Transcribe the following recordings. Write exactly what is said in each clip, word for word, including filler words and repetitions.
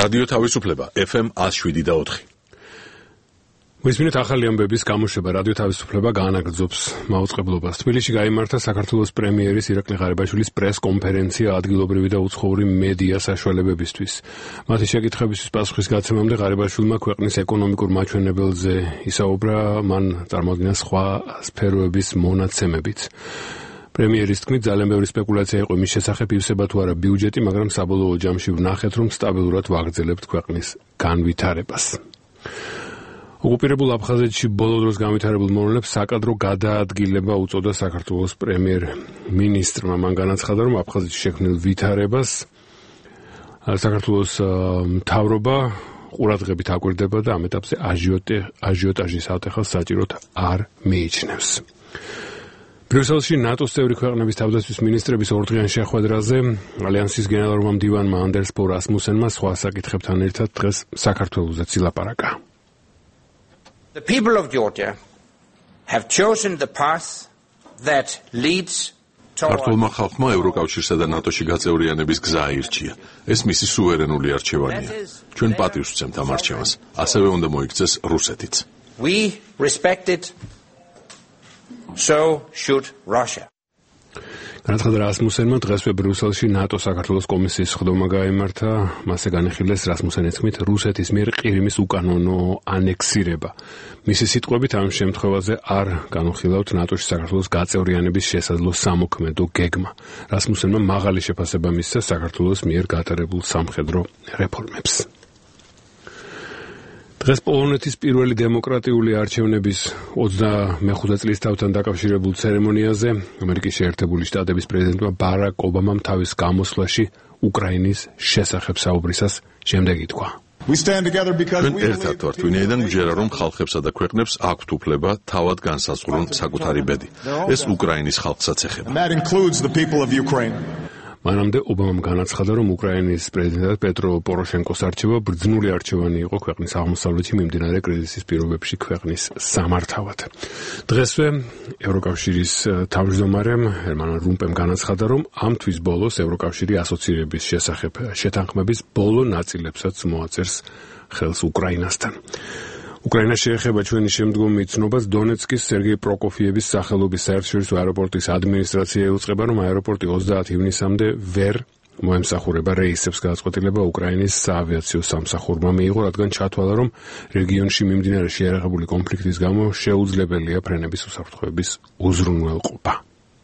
რადიო თავისუფლება ეფ ემ one oh seven და four. მისმინეთ ახალი ამბების გამოშვება რადიო თავისუფლება გაანაგრძობს მაუწყებლობას. თბილისში გაიმართა საქართველოს პრემიერის ირაკლი ღარიბაშვილის პრეს-კონფერენცია ადგილობრივი და უცხოური მედია საშუალებებისთვის. მათი შეკითხვებისთვის პასუხის გაცემამდე ღარიბაშვილმა ქვეყნის ეკონომიკურ მაჩვენებელზე ისაუბრა, მან წარმოადგინა სხვა სფეროების მონაცემებით. პრემიერის თქმით, ძალიან ბევრი სპეკულაცია იყო იმის შესახებ, ივსება თუ არა ბიუჯეტი, მაგრამ საბოლოო ჯამში ვნახეთ, რომ სტაბილურად ვაგრძელებთ ქვეყნის განვითარებას. ოკუპირებულ აფხაზეთში ბოლო დროს განვითარებულ მოვლენებს საკადრო გადაადგილება უწოდა საქართველოს პრემიერ-მინისტრმა. მან განაცხადა, რომ აფხაზეთში შექმნილ ვითარებას საქართველოს მთავრობა ყურადღებით აკვირდება და ამ ეტაპზე აჟიოტაჟის ატეხას საჭიროდ არ მიიჩნევს. ბრიუსელში ნატოს წევრი ქვეყნების თავდაცვის მინისტრების ორდღიან შეხვედრაზე ალიანსის გენერალურმა მდივანმა ანდერს ბო რასმუსენმა სხვა საკითხებთან ერთად დღეს საქართველოსაც ილაპარაკა. The people of Georgia have chosen the path that leads toward ქართულმა ხალხმა ევროკავშირსა და ნატოში გაწევრიანების გზა აირჩია. ეს მისი სუვერენული არჩევანია. ჩვენ პატივს ვცემთ ამ არჩევანს. ასევე უნდა მოიქცეს რუსეთიც. We respect it. So should Russia. განაცხადა რასმუსენმა დღესვე ბრიუსელში ნატო საქართველოს კომისიის სხდომა გაიმართა. მასზე განიხილეს რასმუსენის თქმით რუსეთის მიერ ყირიმის უკანონო ანექსირება. მისი სიტყვებით ამ შემთხვევაზე არ განუხილავთ ნატოში საქართველოს გაწევრიანების შესაძლო სამოქმედო გეგმა. რასმუსენმა მაღალი შეფასება მისცა საქართველოს მიერ გატარებულ სამხედრო რეფორმებს. დღეს პოლონეთის პირველი დემოკრატიული არჩევნების ოცდამეხუთე წლის თავთან დაკავშირებულ ცერემონიაზე ამერიკის შეერთებული შტატების პრეზიდენტმა ბარაკ ობამამ თავის გამოსვლაში უკრაინის შესახებ საუბრისას შემდეგ ითქვა. ჩვენ ერთად ვართ, ვინაიდან ვჯერა, რომ ხალხებსა და ქვეყნებს აქვთ უფლება თავად განსაზღვრონ საკუთარი ბედი. ეს უკრაინის ხალხსაც ეხება. მანამდე ობამამ განაცხადა, რომ უკრაინის პრეზიდენტად პეტრო პოროშენკოს არჩევა ბრძნული არჩევანი იყო ქვეყნის აღმოსავლეთში მიმდინარე კრიზისის პირობებში ქვეყნის სამართავად. დღესვე ევროკავშირის თავმჯდომარემ ჰერმან რუმპემ განაცხადა, რომ ამ თვის ბოლოს ევროკავშირი ასოცირების შესახებ შეთანხმების ბოლო ნაწილებსაც მოაწერს ხელს უკრაინასთან. უკრაინა შეეხება ჩვენი შემდგომი ცნობას დონეცკის სერგეი პროკოფიევის სახელობის საერთაშორისო აეროპორტის ადმინისტრაცია ეუწყება, რომ აეროპორტი ოცდაათი ივნისამდე ვერ მოემსახურება რეისებს. გადაწყვეტილება უკრაინის საავიაციო სამსახურმა მიიღო, რადგან ჩათვალა, რომ რეგიონში მიმდინარე შეიარაღებული კონფლიქტის გამო შეუძლებელია ფრენების უსაფრთხოების უზრუნველყოფა.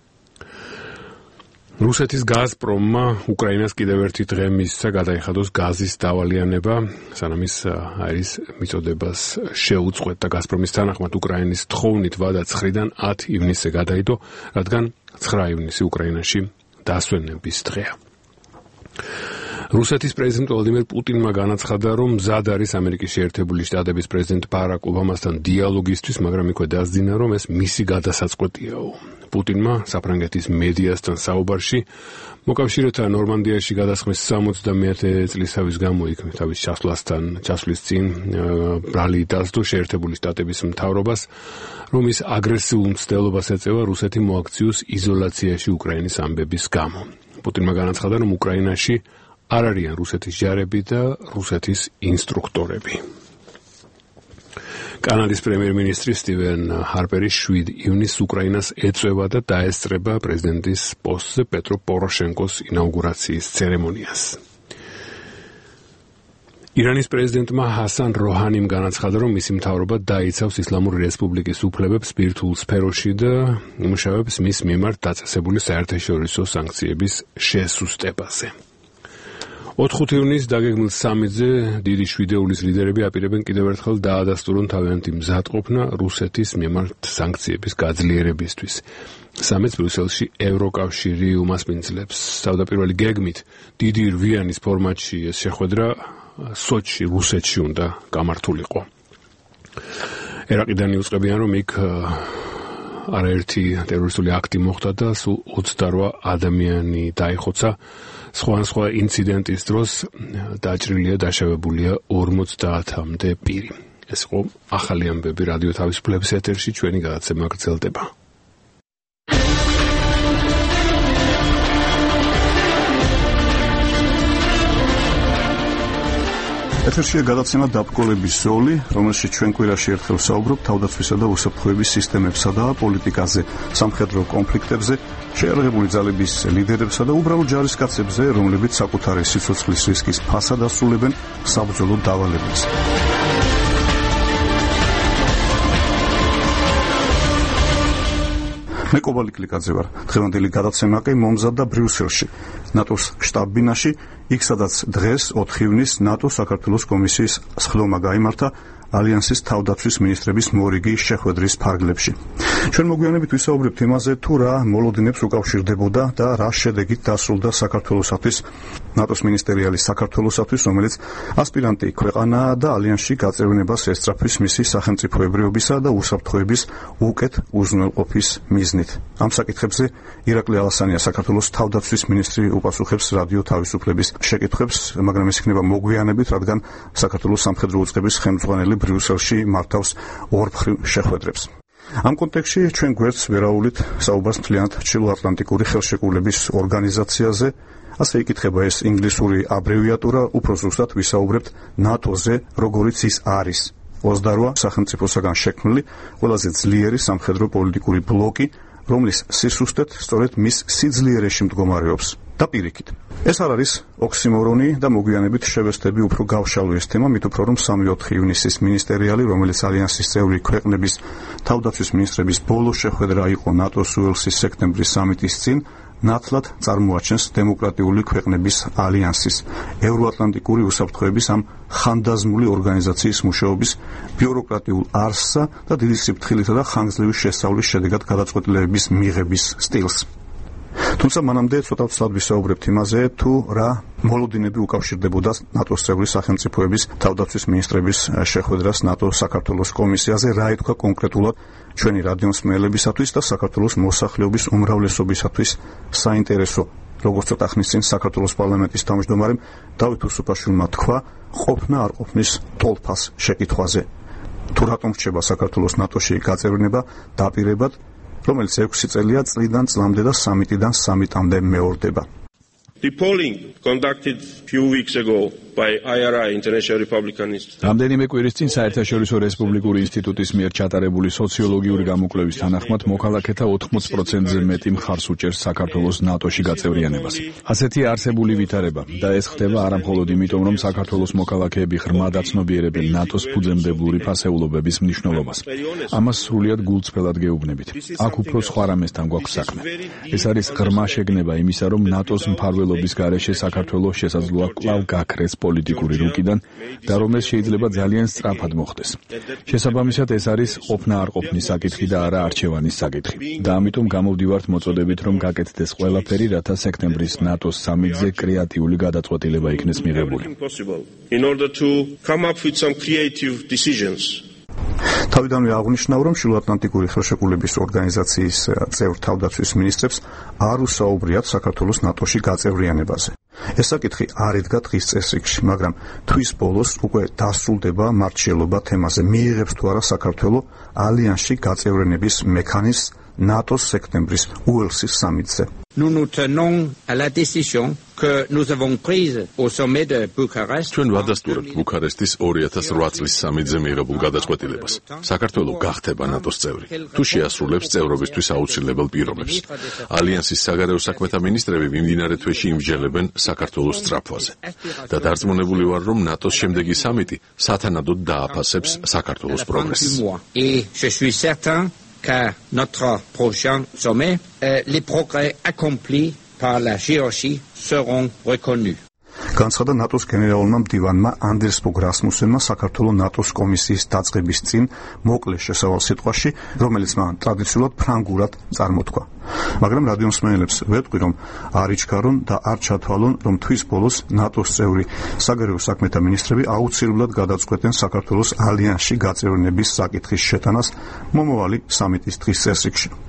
რუსეთის გაზპრომმა უკრაინას კიდევ ერთი დღე მისცა გადაიხადოს გაზის დავალიანება, სანამ ის არის მიწოდებას შეუწყვეტდა. გაზპრომის თანახმად უკრაინის თხოვნით ვადა ცხრიდან ათი ივნისზე გადაიდო, რადგან ცხრა ივნისი უკრაინაში დასვენების დღეა. რუსეთის პრეზიდენტ ვლადიმერ პუტინმა განაცხადა, რომ მზად არის ამერიკის შეერთებული შტატების პრეზიდენტ ბარაკ ობამასთან დიალოგისთვის, მაგრამ იქვე დასძინა, რომ ეს მისი გადასაწყვეტიაო. პუტინმა საფრანგეთის მედიასთან საუბარში მოკავშირეთა ნორმანდიაში გადასხმის სამოცდამეათე წლისთავის გამო იქ თავის ჩასვლასთან ჩასვლის წინ ბრალი დასდო შეერთებული შტატების მთავრობას, რომ ის აგრესიულ მცდელობას ეწევა რუსეთი მოაქციოს იზოლაციაში უკრაინის ამბების გამო. პუტინმა განაცხადა, რომ უკრაინაში არ არიან რუსეთის ჯარები და რუსეთის ინსტრუქტორები. კანადის პრემიერ-მინისტრი სტივენ ჰარპერი შვიდ ივნისს უკრაინას ეწევა და დაესწრება პრეზიდენტის პოსტზე პეტრო პოროშენკოს ინაუგურაციის ცერემონიას. ირანის პრეზიდენტმა ჰასან როჰანიმ განაცხადა, რომ მისი მთავრობა დაიცავს ისლამური რესპუბლიკის უფლებებს ბირთვულ სფეროში და იმუშავებს მის მიმართ დაწესებული საერთაშორისო სანქციების შესუსტებაზე. ოთხ ივნისს დაგეგმილ სამიტზე დიდი შვიდეულის ლიდერები აპირებენ კიდევ ერთხელ დაადასტურონ თავიანთი მზადყოფნა რუსეთის მიმართ სანქციების გაძლიერებისთვის. სამიტს ბრიუსელში ევროკავშირი უმასპინძლებს. თავდაპირველი გეგმით დიდი რვიანის ფორმატში ეს შეხვედრა სოჩში, რუსეთში უნდა გამართულიყო. ერაყიდან იუწყებიან, რომ იქ არაერთი ტერორისტული აქტი მოხდა და სულ ოცდარვა ადამიანი დაიხოცა. სხვა ინციდენტის დროს დაჭრილია, დაშავებულია ორმოცდაათამდე პირი. ეს იყო ახალი ამბები რადიო თავისუფლების ეთერში, ჩვენი გადაცემა გრძელდება. ეთერშია გადაცემა დაბკოლების ზოლი, რომელშიც ჩვენ კვირაში ერთხელ საუბრობთ თავდაცვისა და უსაფრთხოების სისტემებსა და პოლიტიკაზე, სამხედრო კონფლიქტებზე, შეიარაღებული ძალების ლიდერებსა და უბრალოდ ჯარისკაცებზე, რომლებიც საკუთარი სიცოცხლის რისკის ფასად ასრულებენ საბრძოლო დავალებებს. მე კობალი კლიკაძე ვარ. დღევანდელი გადაცემა კი მომზადდა ბრიუსელში, ნატოს შტაბ-ბინაში, იქ სადაც დღეს ოთხი ივნის ნატოს საქართველოს კომისიის სხდომა გაიმართა ალიანსის თავდაცვის მინისტრების მორიგი შეხვედრის ფარგლებში. ჩვენ მოგვიანებით ვისაუბრებთ იმაზე, თუ რა მოლოდინებს უკავშირდებოდა და რა შედეგით დასრულდა საქართველოსათვის ნატოს მინისტერიალი საქართველოსათვის, რომელიც ასპირანტი ქვეყანაა და ალიანსში გაწევრიანებას ესწრაფვის მისი სახელმწიფოებრიობისა და უსაფრთხოების უკეთ უზრუნველყოფის მიზნით. ამ საკითხებზე ირაკლი ალასანია, საქართველოს თავდაცვის მინისტრი, უპასუხებს რადიო თავისუფლების შეკითხვებს, მაგრამ ეს იქნება მოგვიანებით, რადგან საქართველოს სამხედრო უწყების ხელმძღვანელი ბრიუსელში მართავს ორმხრივ შეხვედრებს. ამ კონტექსტში ჩვენ გვერდს ვერაულით საუბარს მთლიანად ჩრდილოატლანტიკური ხელშეკრულების ორგანიზაციაზე, ასე იკითხება ეს ინგლისური აბრევიატურა, უფრო ზუსტად ვისაუბრებთ ნატოზე, როგორიც ის არის. ოცდარვა სახელმწიფოსაგან შექმნილი ყველაზე ძლიერი სამხედრო პოლიტიკური ბლოკი, რომლის სისუსტეთ სწორედ მის სიძლიერეში მდგომარეობს. და პირიქით. ეს არ არის ოქსიმორონი და მოგვიანებით შევესწრები უფრო გავშალო ეს თემა, მით უფრო რომ სამი ოთხი ივნისის მინისტერიალი, რომელიც ალიანსის წევრი ქვეყნების თავდაცვის მინისტრების ბოლო შეხვედრა იყო ნატოს უელსის სექტემბრის სამიტის წინ, ნათლად წარმოაჩენს დემოკრატიული ქვეყნების ალიანსის, ევროატლანტიკური უსაფრთხოების ამ ხანდაზმული ორგანიზაციის მუშაობის ბიუროკრატიულ არსსა და დიდი სიფრთხილითა და ხანგრძლივი შესწავლის შედეგად გადაწყვეტილებების მიღების სტილს. თუმცა მანამდე ცოტა ვცლად ვისაუბრებთ იმაზე, თუ რა მოლოდინები უკავშირდებოდა ნატოს წევრი სახელმწიფოების თავდაცვის მინისტრების შეხვედრას ნატოს საქართველოს კომისიაზე, რა ითქვა კონკრეტულად ჩვენი რადიომსმენელებისათვის და საქართველოს მოსახლეობის უმრავლესობისათვის საინტერესო. როგორც ცოტა ხნის წინ საქართველოს პარლამენტის თავმჯდომარემ დავით უსუფაშვილმა თქვა, ყოფნა არ ყოფნის ტოლფას შეკითხვაზე. თუ რატომ რჩება საქართველოს ნატოში გაწევრიანება დაპირებად, რომელიც ექვსი წელია წლიდან წლამდე და სამიტიდან სამიტამდე მეორდება. The polling conducted few weeks ago by I R I International Republican Institute. რამდენიმე კვირის წინ საერთაშორისო რესპუბლიკური ინსტიტუტის მიერ ჩატარებული სოციოლოგიური გამოკვლევის თანახმად მოქალაქეთა ოთხმოცი პროცენტზე მეტი მხარს უჭერს საქართველოს ნატოში გაწევრიანებას. ასეთი არსებული ვითარება და ეს ხდება არამხოლოდ იმიტომ, რომ საქართველოს მოქალაქეები ღრმად აცნობიერებენ ნატოს ფუძემდებლური ფასეულობების მნიშვნელობას. ამას სრულიად გულწრფელად გეუბნებით. აქ უფრო სხვა რამესთან გვაქვს საქმე. ეს არის ღრმა შეგნება იმისა, რომ ნატოს მფარველობის გარეშე საქართველოს შესაძლოა კვლავ გაქრეს პოლიტიკური რუკიდან და რომ ეს შეიძლება ძალიან სწრაფად მოხდეს. შესაბამისად ეს არის ყოფნა არ ყოფნის საკითხი და არა არჩევანის საკითხი. და ამიტომ გამოვდივართ მოწოდებით, რომ გაკეთდეს ყველაფერი, რათა სექტემბრის ნატოს სამიტზე კრეატიული გადაწყვეტილება იქნეს მიღებული. In order to come up with some creative decisions. თავიდანვე აღნიშნავ, რომ ჩრდილოატლანტიკური ხელშეკრულების ორგანიზაციის წევრ თავდაცვის მინისტრებს არ უსაუბრიათ საქართველოს ნატოში გაწევრიანებაზე. ეს საკითხი არ იდგა დღის წესრიგში, მაგრამ თვის ბოლოს უკვე დასრულდება მართლობა თემაზე, მიიღებს თუ არა საქართველოს ალიანსში გაწევრიანების მექანიზმს ნატოს სექტემბრის უელსის სამიტზე. Nous nous tenons à la décision que nous avons prise au sommet de Bucarest. ჩვენ ვადასტურებთ ბუქარესტის ორი ათას ოთხ წლის სამიტზე მიღებულ გადაწყვეტილებას. საქართველო გახდება ნატოს წევრი, თუ შეასრულებს წევრობისთვის აუცილებელ პირობებს. ალიანსის საგარეო საქმეთა მინისტრები მიმდინარე თვეში იმსჯელებენ საქართველოს სწრაფვაზე. და დარწმუნებული ვარ, რომ ნატოს შემდეგი სამიტი სათანადოდ დააფასებს საქართველოს პროგრესს. Et je suis certain qu'à notre prochain sommet, euh, les progrès accomplis par la Géorgie seront reconnus. განცხადა ნატოს გენერალურმა მდივანმა ანდერს ბოგ რასმუსენმა საქართველოს ნატოს კომისიის დაწყების წინ მოკლე შესავალ სიტყვაში, რომელიც მან ტრადიციულად ფრანგულად წარმოთქვა. მაგრამ რადიომსმენელებს ვეტყვი, რომ არ იჩქარონ და არ ჩათვალონ, რომ თვის ბოლოს ნატოს წევრი საგარეო საქმეთა მინისტრები აუცილებლად გადაწყვეტენ საქართველოს ალიანსში გაწევრიანების საკითხის შეტანას მომავალი სამიტის დღის წესრიგში.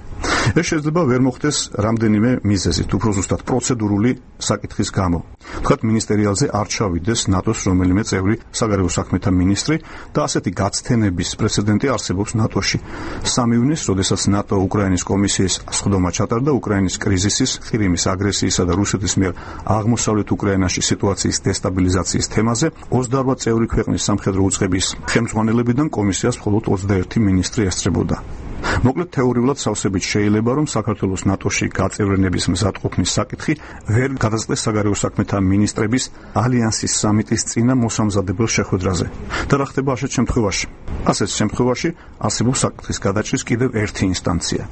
ეს შეიძლება ვერ მოხდეს რამდენიმე მიზეზით, უფრო ზუსტად პროცედურული საკითხის გამო. ვთქვათ, მინისტერიალზე არ ჩავიდეს ნატოს რომელიმე წევრი საგარეო საქმეთა მინისტრი და ასეთი გაცდენების პრეცედენტი არსებობს ნატოში. სამი ივნისს, როდესაც ნატო უკრაინის კომისიის სხდომა ჩატარდა უკრაინის კრიზისის, ყირიმის აგრესიისა და რუსეთის მიერ აღმოსავლეთ უკრაინაში სიტუაციის დესტაბილიზაციის თემაზე, ოცდაორ წევრი ქვეყნის სამხედრო უწყების ხელმძღვანელებიდან კომისიას მხოლოდ ოცდაერთი მინისტრი ესწრებოდა. მოკლედ თეორიულად სავსებით შეიძლება, რომ საქართველოს ნატოში გაწევრიანების მზადყოფნის საკითხი ვერ გადაწყდეს საგარეო საქმეთა მინისტრების ალიანსის სამიტის წინა მოსამზადებელ შეხვედრაზე. და რა ხდება ასეთ შემთხვევაში? ასეთ შემთხვევაში არსებობს საკითხის გადაჭრის კიდევ ერთი ინსტანცია.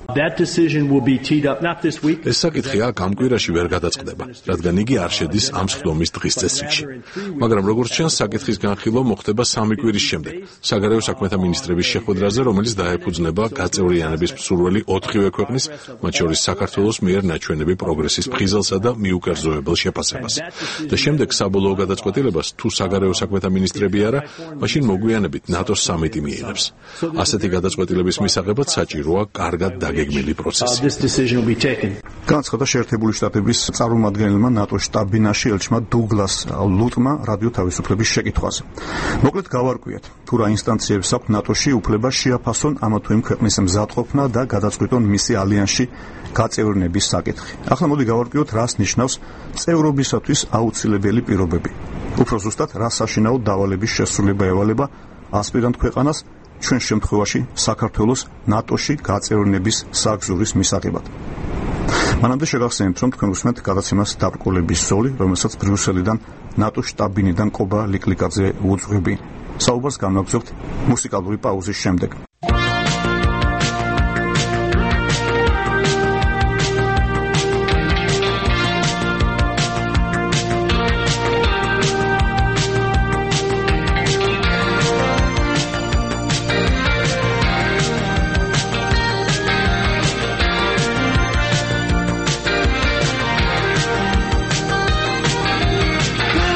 ეს საკითხი აქ ამ კვირაში ვერ გადაწყდება, რადგან იგი არ შედის ამ სხდომის დღის წესრიგში. მაგრამ როგორც ჩანს, საკითხის განხილვა მოხდება სამი კვირის შემდეგ, საგარეო საქმეთა მინისტრების შეხვედრაზე, რომელიც დაეფუძნება გაწევრიანების მსურველი ოთხივე ქვეყნის, მათ შორის საქართველოს მიერ ნაჩვენები პროგრესის ფხიზელსა და მიუკერძოებელ შეფასებას. და შემდეგ საბოლოო გადაწყვეტილებას თუ საგარეო საქმეთა მინისტრები არა, მაშინ მოგვიანებით ნატოს სამიტი მიიღებს. ასეთი გადაწყვეტილების მისაღებად საჭიროა კარგად დაგეგმილი პროცესი. განაცხადა შეერთებული შტატების წარმომადგენელმა ნატოს შტაბ-ბინაში ელჩმა დუგლას ლუტმა რადიო თავისუფლების შეკითხვაზე. მოკლედ გავარკვიეთ, თუ რა ინსტანციებს აქვს ნატოში უფლება შეაფასონ ამა თუ იმ ქვეყნის მზადყოფნა და გადაწყვიტონ მისი ალიანსში გაწევრიანების საკითხი. ახლა მოდი გავარკვიოთ, რას ნიშნავს წევრობისათვის აუცილებელი პირობები. უფრო ზუსტად, რა საშინაო დავალების შესრულება ევალება ასპირანტ ქვეყანას, ჩვენ შემთხვევაში საქართველოს ნატოში გაწევრიანების საგზურის მისაღებად. მანამდე შეგახსენებთ, რომ თქვენ უსმენთ გადაცემას დაბრკოლების ზოლი, რომელსაც ბრიუსელიდან ნატოს შტაბ-ბინიდან კობა ლიკლიკაძე უძღვები. საუბარს განვაგრძობთ მუსიკალური პაუზის შემდეგ.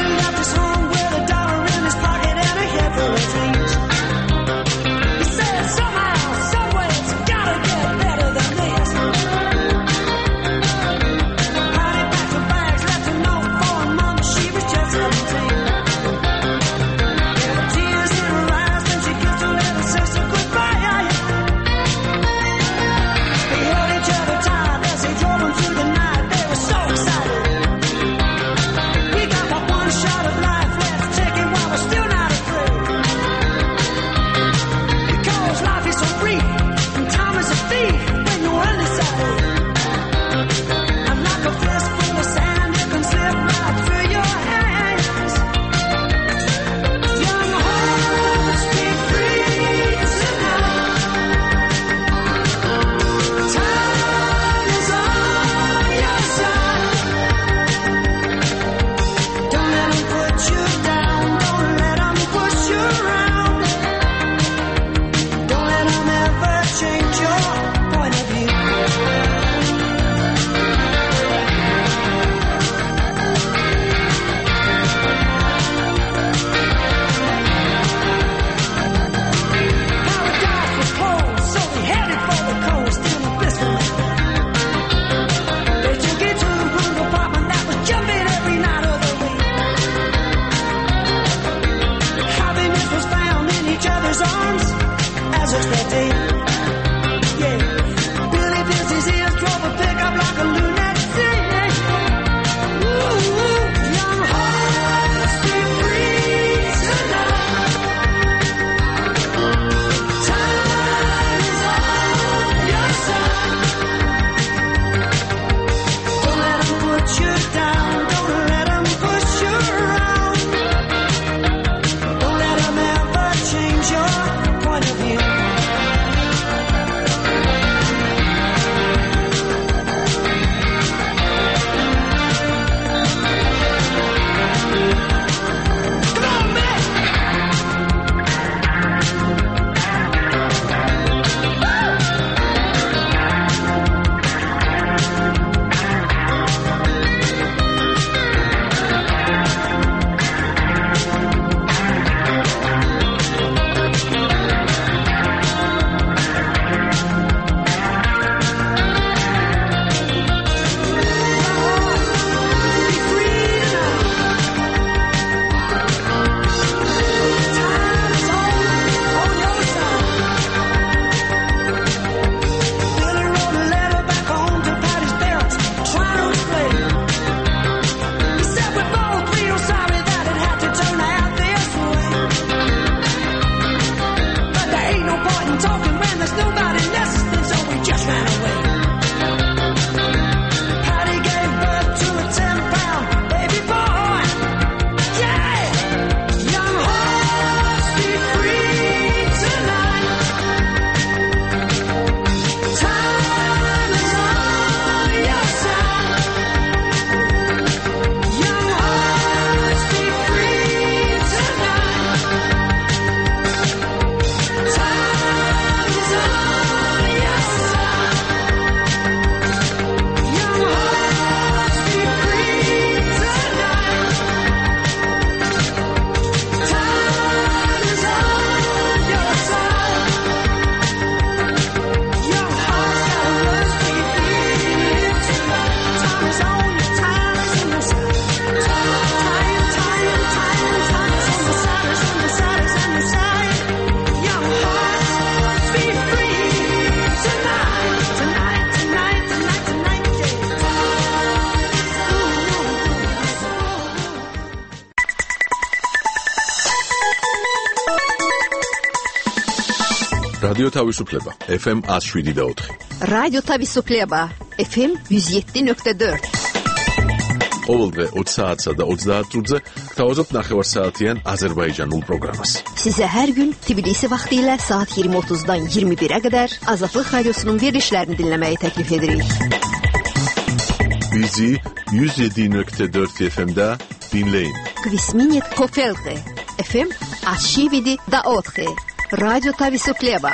He says რადიო თავისუფლება ეფ ემ one oh seven point four. რადიო თავისუფლება ეფ ემ one oh seven point four. ყოველდღე ოცი საათსა და ოცდაათ წუთზე გთავაზობთ ნახევარსაათიან აზერბაიჯანულ პროგრამას. Size her gün Tbilisi vaxtilə saat yirmi otuzdan iyirmi birə qədər Azadlıq Radiosunun verilişlərini dinləməyi təklif edirik. Bizi one oh seven point four efe em'də dinləyin. Kvisminit Kofelqi efe em one oh seven point four. Radio Tavisupleba.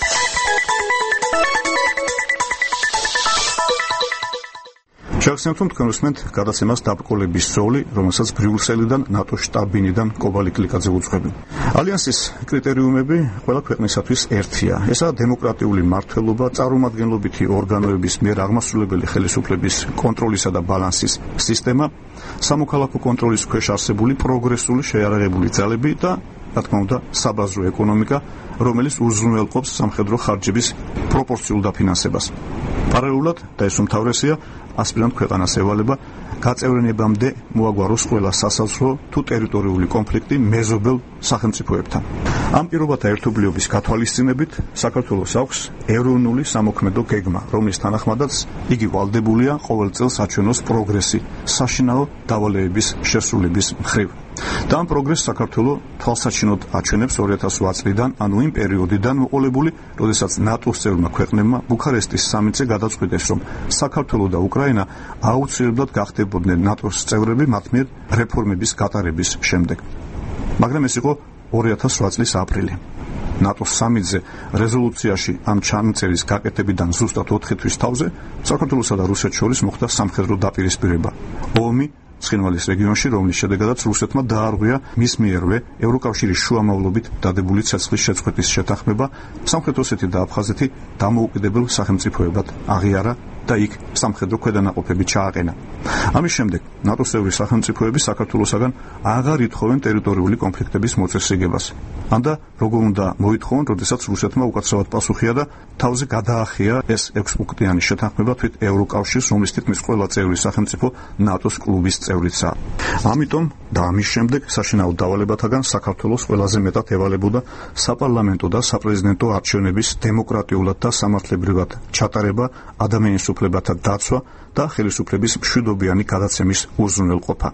Ჩახსენებთ, რომ თქვენ უსმენთ გადაცემას დაბრკოლების ზოლი, რომელსაც ბრიუსელიდან, ნატოს შტაბინიდან კობალი კლიკაძე უძღვები. ალიანსის კრიტერიუმები ყველა ქვეყნისათვის ერთია. ესაა დემოკრატიული მმართველობა, წარმომადგენლობითი ორგანოების მიერ აღმასრულებელი ხელისუფლების კონტროლისა და ბალანსის სისტემა, სამოქალაქო კონტროლის ქვეშ არსებული პროგრესული შეიარაღებული ძალები და, რა თქმა უნდა, საბაზრო ეკონომიკა, რომელიც უზრუნველყოფს სამხედრო ხარჯების პროპორციულ დაფინანსებას. პარალელურად და ეს უმთავრესია, ასპირანტ ქვეყანას ევალება გაწევრიანებამდე მოაგვაროს ყველა სასაზღვრო თუ ტერიტორიული კონფლიქტი მეზობელ სახელმწიფოებთან. ამ პირობათა ერთობლიობის გათვალისწინებით საქართველოს აქვს ეროვნული სამოქმედო გეგმა, რომლის თანახმადაც იგი ვალდებულია ყოველ წელს აჩვენოს პროგრესი საშინაო დავალეების შესრულების მხრივ. და ამ პროგრესს საქართველოს თვალსაჩინოდ აჩვენებს ორი ათას ოთხ წლიდან, ანუ იმ პერიოდიდან მოყოლებული, როდესაც ნატოს წევრმა ქვეყნებმა ბუქარესტის სამიტზე გადაწყვიტეს, რომ საქართველო და უკრაინა აუცილებლად გახდებოდნენ ნატოს წევრები მათ მიერ რეფორმების გატარების შემდეგ. მაგრამ ეს იყო ორი ათას ოთხ წლის აპრილი. ნატოს სამიტზე რეზოლუციაში ამ ჩანაწერის გაკეთებიდან ზუსტად ოთხი თვის თავზე საქართველოსა და რუსეთს შორის მოხდა სამხედრო დაპირისპირება. ომი ცხინვალის რეგიონში, რომლის შედეგადაც რუსეთმა დაარღვია მის მიერვე ევროკავშირის შუამავლობით დადებული ცეცხლის შეწყვეტის შეთანხმება, სამხრეთ ოსეთი და აფხაზეთი დამოუკიდებელ სახელმწიფოებად აღიარა და იქ სამხედრო ქვედანაყოფები ჩააყენა. ამის შემდეგ ნატოს წევრი სახელმწიფოები საქართველოსაგან აღარ ითხოვენ ტერიტორიული კონფლიქტების მოწესრიგებას. ანდა როგორ უნდა მოითხოვონ, როდესაც რუსეთმა უკაცრავად პასუხია და თავზე გადაახია ეს ექვსპუნქტიანი შეთანხმება თვით ევროკავშირს, რომლის თითქმის ყველა წევრი სახელმწიფო ნატოს კლუბის წევრიცაა. ამიტომ და ამის შემდეგ საშინაო დავალებათაგან საქართველოს ყველაზე მეტად ევალებოდა საპარლამენტო და საპრეზიდენტო არჩევნების დემოკრატიულად და სამართლებრივად ჩატარება, ადამიანის უფლებათა დაცვა და ხელისუფლების მშვიდობიანი გადაცემის უზრუნველყოფა.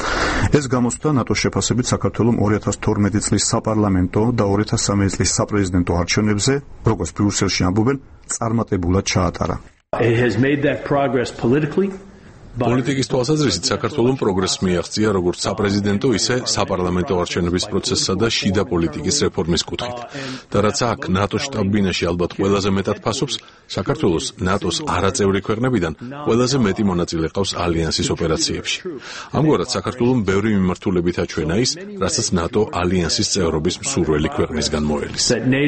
ეს გამოსცდა ნატოს შეფასებით საქართველოს ორი ათას თორმეტი წლის საპარლამენტო და ორი ათას სამი წლის საპრეზიდენტო არჩევნებზე, როგორც ბრიუსელში ამბობენ, წარმატებულად ჩაატარა. It has made that progress politically. პოლიტიკის თვალსაზრისით საქართველოს პროგრესს მიაღწია როგორც საპრეზიდენტო, ისე საპარლამენტო არჩევნების პროცესსა და შიდა პოლიტიკის რეფორმის კუთხით. და რაც აქ ნატოს შტაბ-ბინაში ალბათ ყველაზე მეტად ფასობს, საქართველოს ნატოს არაწევრი ქვეყნებიდან ყველაზე მეტი მონაწილე ყავს ალიანსის ოპერაციებში. ამგვარად საქართველოს ბევრი მიმართულებით აჩვენა ის, რასაც ნატო ალიანსის წევრობის მსურველი ქვეყნისგან მოელის.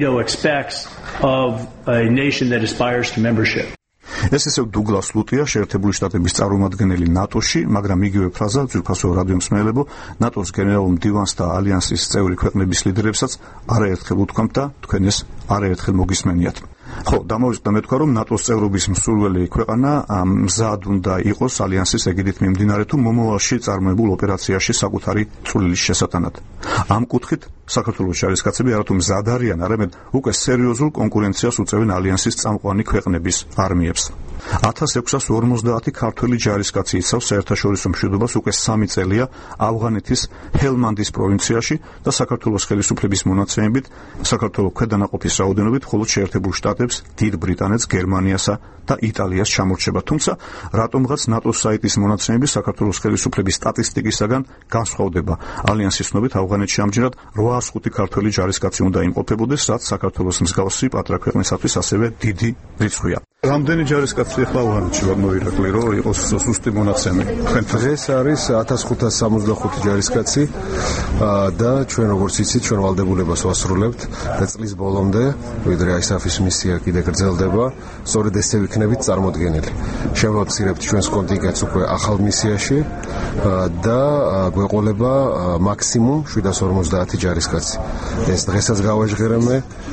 ეს ისევ დუგლას ლუტია, შეერთებული შტატების წარმომადგენელი ნატოში, მაგრამ იგივე ფრაზა ძვირფასო რადიომსმენელებო ნატოს გენერალურ მდივანს და ალიანსის წევრი ქვეყნების ლიდერებსაც არაერთხელ უთქვამთ და თქვენ ეს არაერთხელ მოგისმენიათ. ხო, დამოვიწყდა მეთქვა, რომ ნატოს წევრობის მსურველი ქვეყანა მზად უნდა იყოს ალიანსის ეგიდით მიმდინარე თუ მომავალში წარმოებულ ოპერაციაში საკუთარი წვლილის შესატანად. ამ კუთხით საქართველოს ჯარისკაცები არათუ მზად არიან, არამედ უკვე სერიოზულ კონკურენციას უწევენ ალიანსის წამყვანი ქვეყნების არმიებს. ათას ექვსას ორმოცდაათი ქართველი ჯარისკაცი იცავს საერთაშორისო მშვიდობას უკვე სამი წელია ავღანეთის ჰელმანდის პროვინციაში და საქართველოს ხელისუფლების მონაცემებით საქართველოს ქვედანაყოფის რაოდენობით მხოლოდ შეერთებულ შტატებს, დიდ ბრიტანეთს, გერმანიასა და იტალიას ჩამორჩება. თუმცა რატომღაც ნატოს საიტის მონაცემები საქართველოს ხელისუფლების სტატისტიკისაგან განსხვავდება. ალიანსის ცნობით ავღანეთში ამჯერად რვაას ხუთი ქართველი ჯარისკაცი უნდა იმყოფებოდეს, რაც საქართველოს მსგავსი პატრა ქვეყნისათვის ასევე დიდი რიცხვია. რამდენი ჯარისკაცი ახლა ავღანეთში მოირაკლი, რომ იყოს სუსტი მონაცემი? დღეს არის ათას ხუთას სამოცდახუთი ჯარისკაცი და ჩვენ როგორც იცით, ჩვენ ვალდებულებას ვასრულებთ და წლის ბოლომდე, ვიდრე აისაფის მისია კიდე გრძელდება, სწორედ ესე ვიქნებით წარმოდგენილი. შევაცირებთ ჩვენს კონტინგენტს უკვე ახალ მისიაში და გვეყოლება მაქსიმუმ შვიდას ორმოცდაათი ჯარისკაცი. ეს დღესაც გავაჟღერებმე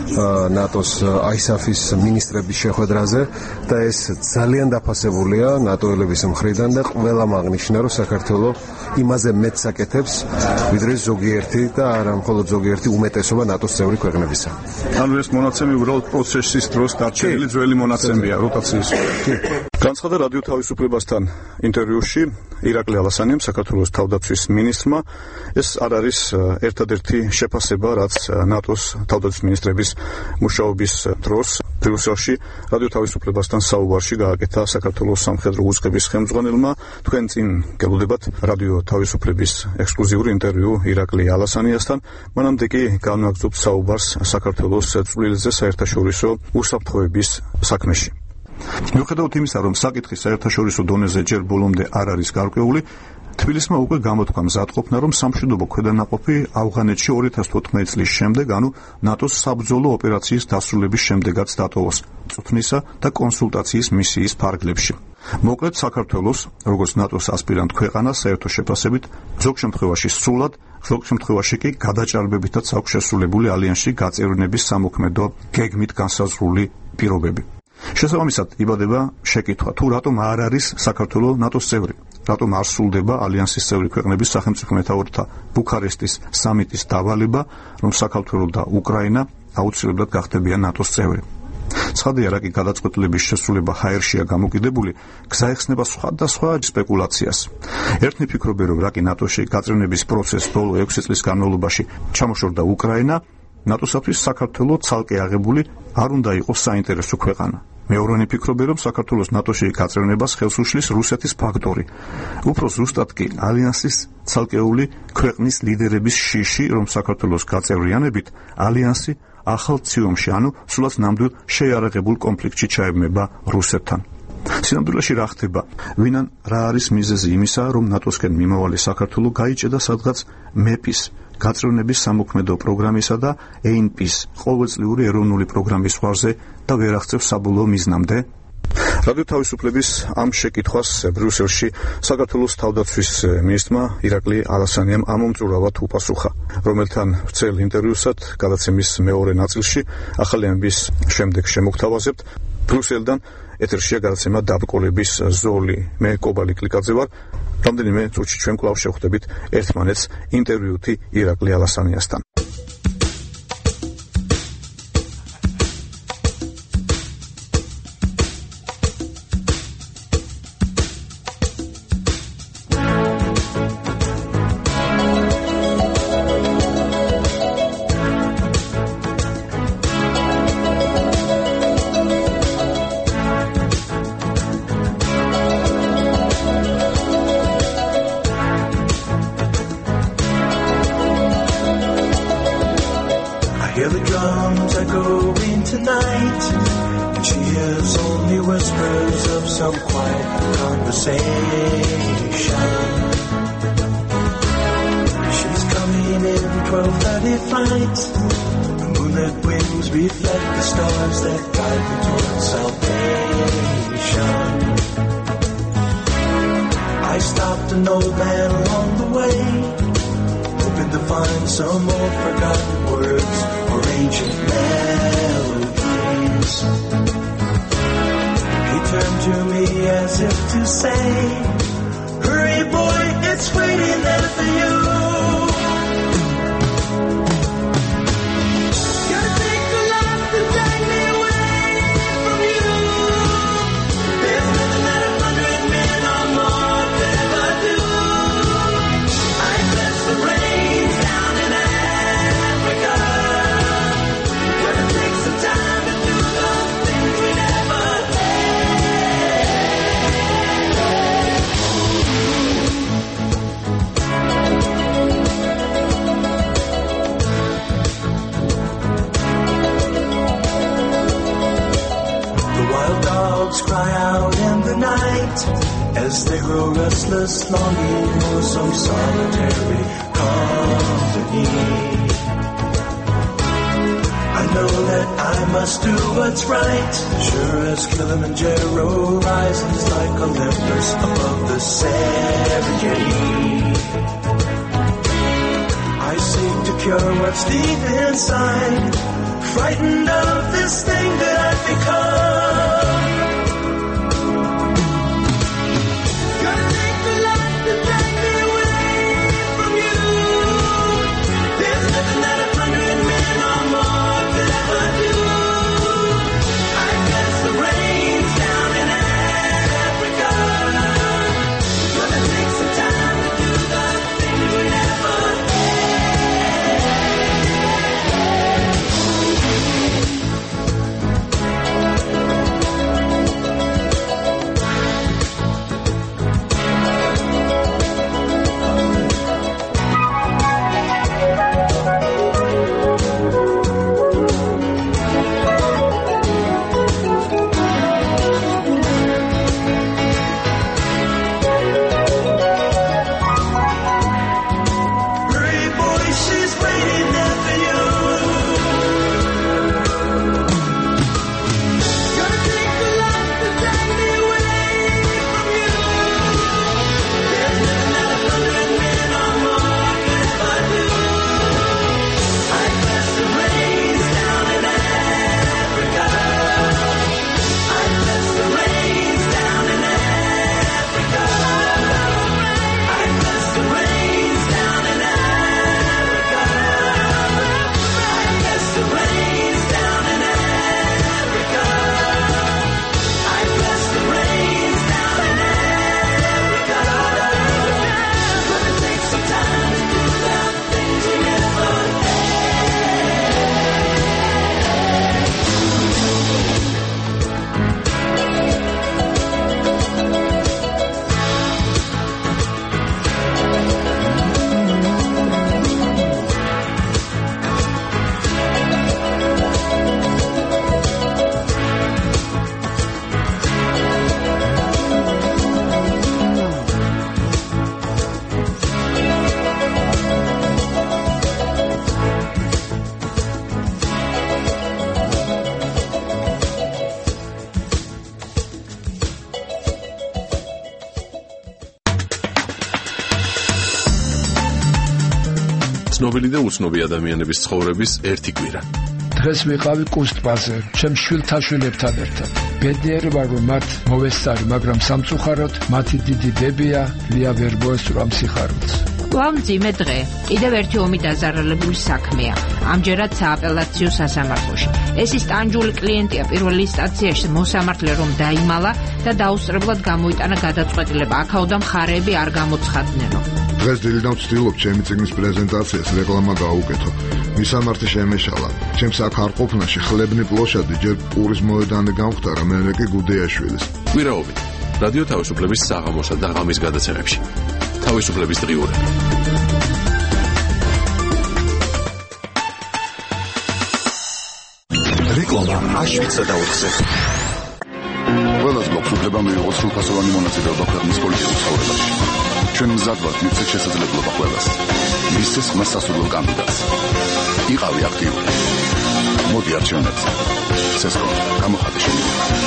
ნატოს აისაფის მინისტრების შეხვედრაზე და ეს ძალიან დაფასებულია ნატოელების მხრიდან და ყველამ აღნიშნა, რომ საქართველოს იმაზე მეტ საკეთებს, ვიდრე ზოგიერთი და არა მხოლოდ ზოგიერთი უმეტესობა ნატოს წევრი ქვეყნებისა. ანუ ეს მონაცემი უბრალოდ პროცესის დროს დარჩენილი ძველი მონაცემია, როტაციის. განცხადა რადიო თავისუფლებასთან ინტერვიუში ირაკლი ალასანიამ, საქართველოს თავდაცვის მინისტრმა, ეს არ არის ერთადერთი შეფასება, რაც ნატოს თავდაცვის მინისტრების მუშაობის დროს ბრიუსელში რადიო თავისუფლებასთან საუბარში გააკეთა საქართველოს სამხედრო უწყების ხელმძღვანელმა. თქვენ წინ გელოდებათ რადიო თავისუფლების ექსკლუზიური ინტერვიუ ირაკლი ალასანიასთან. მანამდე კი განვაგრძობთ საუბარს საქართველოს წვლილზე საერთაშორისო უსაფრთხოების საქმეში. მიუხედავად იმისა, რომ საკითხი საერთაშორისო დონეზე ჯერ ბოლომდე არ არის გარკვეული, თბილისმა უკვე გამოთქვა მზადყოფნა, რომ სამშვიდობო ქვედანაყოფი ავღანეთში ორი ათას თოთხმეტი წლის შემდეგ, ანუ ნატოს საბრძოლო ოპერაციის დასრულების შემდეგაც დატოვოს წვრთნისა და კონსულტაციის მისიის ფარგლებში. მოკლედ, საქართველოს, როგორც ნატოს ასპირანტ ქვეყანას, საერთო შეფასებით, ზოგ შემთხვევაში სრულად, ზოგ შემთხვევაში კი გადაჭარბებითაც აქვს შესრულებული ალიანსში გაწევრიანების სამოქმედო გეგმით განსაზღვრული პირობები. შესაბამისად, იბადება შეკითხვა, თუ რატომ არ არის საქართველოს ნატოს წევრი? რატომ არ სრულდება ალიანსის წევრი ქვეყნების სახელმწიფო მეთაურთა ბუქარესტის სამიტის დავალება, რომ საქართველო და უკრაინა აუცილებლად გახდებიან ნატოს წევრი? ცხადია, რა კი გადაწყვეტილების შესრულება ჰაერშია გამოკიდებული, გზა ეხსნება სხვადასხვა სპეკულაციას. ერთნი ფიქრობენ, რომ რა კი ნატოში გაწევრიანების პროცესს ბოლო ექვსი წლის განმავლობაში ჩამოშორდა უკრაინა, ნატოსათვის საქართველო ცალკე აღებული არ უნდა იყოს საინტერესო ქვეყანა. მეორენი ფიქრობენ, რომ საქართველოს ნატოში გაწევრიანებას ხელს უშლის რუსეთის ფაქტორი. უფრო ზუსტად კი ალიანსის ცალკეული ქვეყნის ლიდერების შიში, რომ საქართველოს გაწევრიანებით ალიანსი ახალ ციომში, ანუ სულაც ნამდვილ შეიარაღებულ კონფლიქტში ჩაებმება რუსეთთან. სინამდვილეში რა ხდება? ვინან რა არის მიზეზი იმისა, რომ ნატოსკენ მიმავალი საქართველო გაიჭედა სადღაც მეპის გაწევრიანების სამოქმედო პროგრამისა და ეინპის ყოველწლიური ეროვნული პროგრამის ზღვარზე და ვერ აღწევს საბოლოო მიზნამდე? რადიო თავისუფლების ამ შეკითხვას ბრიუსელში საქართველოს თავდაცვის მინისტრმა ირაკლი ალასანიამ ამომწურავად უპასუხა, რომელთან ვრცელ ინტერვიუსად გადაცემის მეორე ნაწილში ახალი ამბის შემდეგ შემოგთავაზებთ. ბრიუსელიდან ეთერშია გადაცემა დაბრკოლების ზოლი. მე კობალი კლიკაძე ვარ. რამდენიმე წუთში ჩვენ კვლავ შევხვდებით ერთმანეთს ინტერვიუთი ირაკლი ალასანიასთან. frightened of this thing that I've become. Gonna take the light that drag me away from you. There's nothing that a hundred men or more could ever do. I guess the rain's down in Africa. Gonna take some time to do the things we never ცნობილი და უცნობი ადამიანების ცხოვრების ერთი კვირა. დღეს ვიყავი კუსტბაზე, ჩემ შვილთაშვილებთან ერთად. ბედნიერი ვარ, რომ მათ მოვესწარი, მაგრამ სამწუხაროდ მათი დიდი დებია ლია ვერ მოესწრო სიხარულს. კვლავ მძიმე დღე. კიდევ ერთი ომი დაზარალებული საქმეა. ამჯერად სააპელაციო სასამართლოში. ეს ის ტანჯული კლიენტია პირველ ინსტანციაში მოსამართლე რომ დაიმალა და დაუსწრებლად გამოიტანა გადაწყვეტილება. აქაოდან მხარეები არ გამოცხადნენო. დღეს დილიდან ვცდილობ ჩემი წიგნის პრეზენტაციას რეკლამა გაუკეთო. მისამართი შემეშალა. ჩემს აქ არ ყოფნაში ხლებნი პლოშადი ჯერ პურის მოედანი გამختარა, მერე კი გუდეაშვილის. კვირაობით რადიო თავისუფლების საღამოსა და ღამის გადაცემებში. თავისუფლების დღიურები. რეკლამა აშვიცა და ოთხზე. ყველას გვაქვს უფლება მიიღოს სრულფასოვანი მონაწილეობა ქვეყნის პოლიტიკურ ცხოვრებაში. ჩვენ მზად ვართ მისცეთ შესაძლებლობა ყველას. მისცეს მას სასურველ კანდიდატს. იყავი აქტიური. მოდი არჩევნებზე. ცესკო, გამოხატე შენი.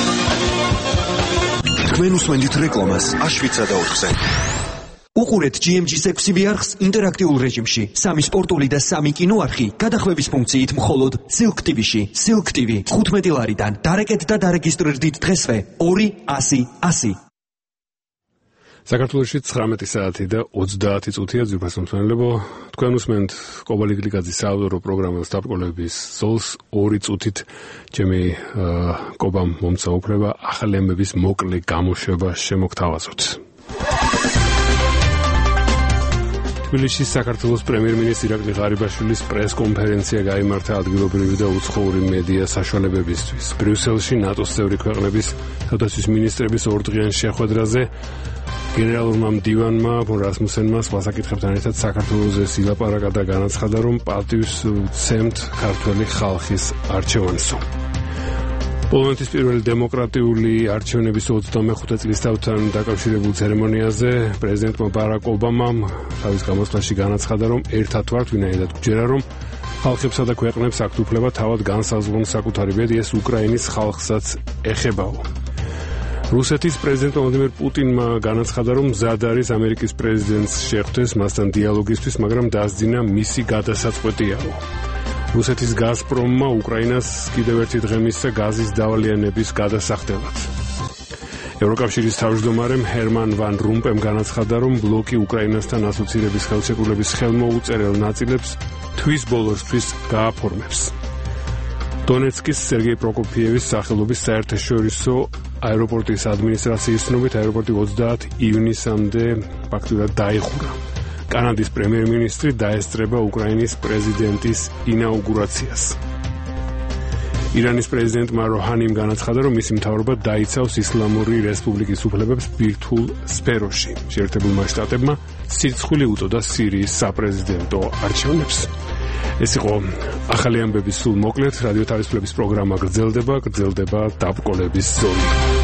თქვენ უსმენთ რეკლამას აშვიცა და ოთხზე. უყურეთ ჯი ემ ჯის ექვსი არხს ინტერაქტიულ რეჟიმში. სამი სპორტული და სამი კინოარხი გადახვევის ფუნქციით მხოლოდ Silk ტივიში. Silk ტი ვი თხუთმეტი ლარიდან. დარეკეთ და დარეგისტრირდით დღესვე ორი ასი ასი. საქართველოში ცხრამეტი საათი და ოცდაათი წუთია ძვირფასო მსმენელებო. თქვენ უსმენთ კობალი გლიკაძის საავტორო პროგრამას დაბყოლების ზოლს ორი წუთით ჩემი კობამ მომცა უფლება ახალი ამბების მოკლე გამოშვება შემოგთავაზოთ. თბილისში საქართველოს პრემიერ-მინისტრი ირაკლი ღარიბაშვილის პრეს-კონფერენცია გაიმართა ადგილობრივი და უცხოური მედია საშუალებებისთვის. ბრიუსელში ნატოს წევრი ქვეყნების თავდაცვის მინისტრების ორდღიან შეხვედრაზე გენერალურმა მდივანმა რასმუსენმა სხვა საკითხებთან ერთად საქართველოზე ილაპარაკა და განაცხადა, რომ პატივს ვცემთ ქართველი ხალხის არჩევანსო. პოლონეთის პირველი დემოკრატიული არჩევნების ოცდამეხუთე წლისთავთან დაკავშირებულ ცერემონიაზე პრეზიდენტმა ბარაკ ობამამ თავის გამოსვლაში განაცხადა, რომ ერთად ვართ, ვინაიდან გვჯერა, რომ ხალხებსა და ქვეყნებს აქვთ უფლება თავად განსაზღვრონ საკუთარი ბედი, ეს უკრაინის ხალხსაც ეხებაო. რუსეთის პრეზიდენტ ვლადიმერ პუტინმა განაცხადა, რომ მზად არის ამერიკის პრეზიდენტს შეხვდეს მასთან დიალოგისთვის, მაგრამ დასძინა მისი გადასაწყვეტიაო. რუსეთის გაზპრომმა უკრაინას კიდევ ერთი დღე მისცა გაზის დავალიანების გადასახდელად. ევროკავშირის თავმჯდომარემ ჰერმან ვან რომპემ განაცხადა, რომ ბლოკი უკრაინასთან ასოცირების ხელშეკრულების ხელმოუწერელ ნაწილებს თვის ბოლოსთვის გააფორმებს. დონეცკის სერგეი პროკოფიევის სახელობის საერთაშორისო აეროპორტის ადმინისტრაციის ცნობით აეროპორტი ოცდაათი ივნისამდე ფაქტურად დაიხურა. კანადის პრემიერ-მინისტრი დაესწრება უკრაინის პრეზიდენტის ინაუგურაციას. ირანის პრეზიდენტმა როჰანიმ განაცხადა, რომ მისი მთავრობა დაიცავს ისლამური რესპუბლიკის უფლებებს ბირთვულ სფეროში. შეერთებულმა შტატებმა სირცხვილი უწოდა სირიის საპრეზიდენტო არჩევნებს. ეს იყო ახალი ამბების სულ მოკლედ, რადიო თავისუფლების პროგრამა გრძელდება, გრძელდება დაბრკოლების ზოლი.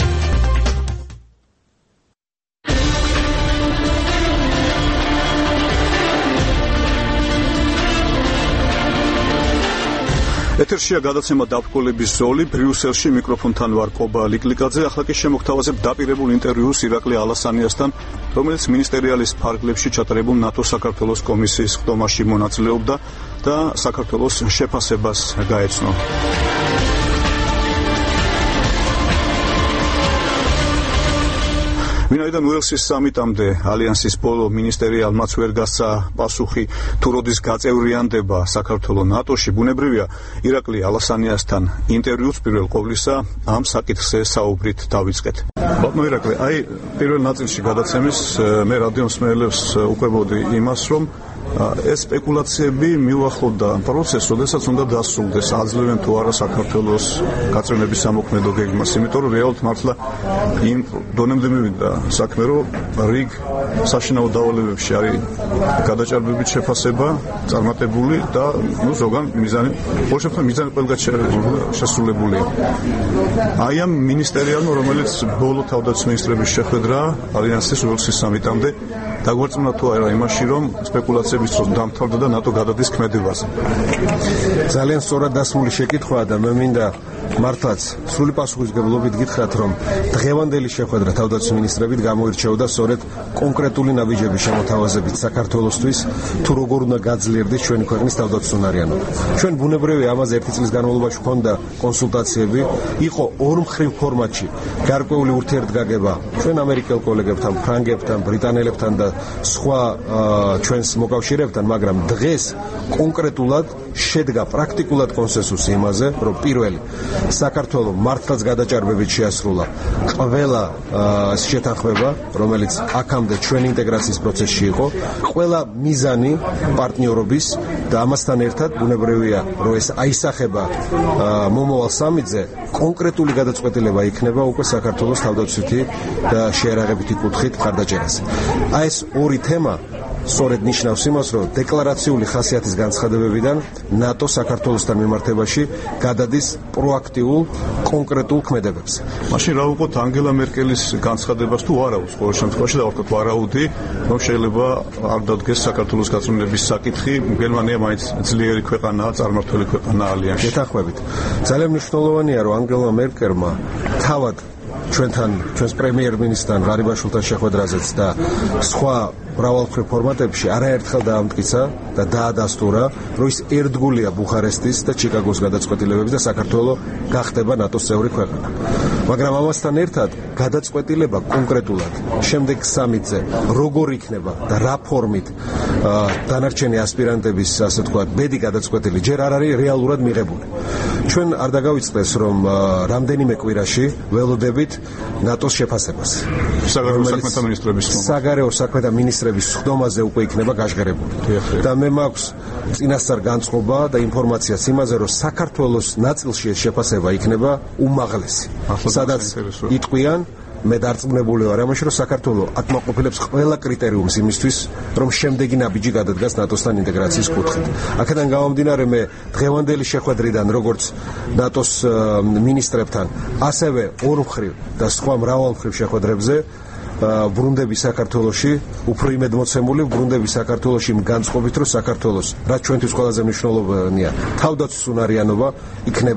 ეთერშია გადაცემა დაბრკოლების ზოლი, ბრიუსელში მიკროფონთან ვარ კობა ლიკლიკაძე. ახლა კი შემოგთავაზებ დაპირებულ ინტერვიუს ირაკლი ალასანიასთან, რომელიც მინისტერიალის ფარგლებში ჩატარებულ ნატო-საქართველოს კომისიის ხდომაში მონაწილეობდა და საქართველოს შეფასებას გაეცნო. ვინაიდან უელსის სამიტამდე ალიანსის ბოლო მინისტერიალმაც ვერ გასცა პასუხი თუ როდის გაწევრიანდება საქართველოს ნატოში, ბუნებრივია ირაკლი ალასანიასთან ინტერვიუს პირველ ყოვლისა ამ საკითხზე საუბრით დავიწყეთ. ბატონო ირაკლი, აი პირველ ნაწილში გადაცემის მე რადიო მსმენელებს უყვებოდი იმას, რომ ეს სპეკულაციები მიუახლოვდა პროცესს, როდესაც უნდა დასრულდეს, აძლევენ თუ არა საქართველოს გაწევრიანების სამოქმედო გეგმას, იმიტომ რომ რეალურად მართლა იმ დონემდე მივიდა საქმე, რომ რიგ საშინაო დავალებებში არის გადაჭარბებით შეფასება წარმატებული და ნუ ზოგან მიზანი, ყოველ შემთხვევაში მიზანი ყველგან შესრულებულია. აი ამ მინისტერიალმა, რომელიც ბოლო თავდაცვის მინისტრების შეხვედრა ალიანსის უელსის სამიტამდე დაგვარწმუნა თუ არა იმაში, რომ სპეკულაციების დროს დამთავრდა და ნატო გადადის ქმედებაზე. ძალიან სწორად დასმული შეკითხვაა და მე მინდა მართლაც სრული პასუხისმგებლობით გითხრათ, რომ დღევანდელი შეხვედრა თავდაცვის მინისტრებით გამოირჩეოდა სწორედ კონკრეტული ნაბიჯების შემოთავაზებით საქართველოსთვის, თუ როგორ უნდა გაძლიერდეს ჩვენი ქვეყნის თავდაცვისუნარიანობა. ჩვენ ბუნებრივია ამაზე ერთი წლის განმავლობაში ჰქონდა კონსულტაციები, იყო ორმხრივ ფორმატში გარკვეული ურთიერთგაგება ჩვენ ამერიკელ კოლეგებთან, ფრანგებთან, ბრიტანელებთან და სხვა ჩვენს მოკავშირეებთან, მაგრამ დღეს კონკრეტულად შედგა პრაქტიკულად კონსენსუსი იმაზე, რომ პირველი საქართველოს მართლაც გადაჭარბებით შეასრულა ყველა შეთანხმება, რომელიც აქამდე ჩვენი ინტეგრაციის პროცესში იყო, ყველა მიზანი პარტნიორობის და ამასთან ერთად ბუნებრივია, რომ ეს აისახება მომავალ სამიტზე, კონკრეტული გადაწყვეტილება იქნება უკვე საქართველოს თავდაცვითი და შეერაღებითი კუთხით ხარდაჭერაზე. აი ეს ორი თემა სწორედ ნიშნავს იმას, რომ დეკლარაციული ხასიათის განცხადებებიდან ნატო საქართველოსთან მიმართებაში გადადის პროაქტიულ კონკრეტულ ქმედებებს. მაშინ რა უყოთ ანგელა მერკელის განცხადებას თუ არაუს ყოველ შემთხვევაში და ვთქვათ ვარაუდი, რომ შეიძლება არ დადგეს საქართველოს გაწევრიანების საკითხი, გერმანია მაინც ძლიერი ქვეყანაა, წარმართველი ქვეყანაა ალიანსში. გეთანხმებით. ძალიან მნიშვნელოვანია, რომ ანგელა მერკელმა თავად ჩვენთან, ჩვენს პრემიერ-მინისტრთან ღარიბაშვილთან შეხვედრაზეც და სხვა მრავალმხრივ ფორმატებში არაერთხელ დაამტკიცა და დაადასტურა, რომ ის ერთგულია ბუხარესტის და ჩიკაგოს გადაწყვეტილებების და საქართველოს გახდება ნატოს წევრი ქვეყანა. მაგრამ ამასთან ერთად გადაწყვეტილება კონკრეტულად შემდეგ სამიტზე როგორ იქნება და რა ფორმით დანარჩენი ასპირანტების, ასე ვთქვათ, ბედი გადაწყვეტილი ჯერ არ არის რეალურად მიღებული. ჩვენ არ დაგავიწყდეს, რომ რამდენიმე კვირაში ველოდებით ნატოს შეფასებას. საგარეო საქმეთა მინისტრების საგარეო საქმეთა მინისტრების ხდომაზე უკვე იქნება გაშგერებული. და მე მაქვს წინასწარ განწყობა და ინფორმაციაც იმაზე, რომ საქართველოს ნაწილში ეს შეფასება იქნება უმაღლესი. სადაც იტყვიან, მე დარწმუნებული ვარ ამაში, რომ საქართველოს აკმაყოფილებს ყველა კრიტერიუმს იმისთვის, რომ შემდეგი ნაბიჯი გადადგას ნატოსთან ინტეგრაციის კუთხით. აქედან გამომდინარე, მე დღევანდელი შეხვედრიდან, როგორც ნატოს მინისტრებთან, ასევე ორმხრივ და სხვა მრავალმხრივ შეხვედრებზე ბრუნდები საქართველოში, უფრო იმედმოცემული ბრუნდები საქართველოში განწყობით, რომ საქართველოს, რაც ჩვენთვის ყველაზე მნიშვნელოვანია, თავდაცვის უნარიანობა იქნება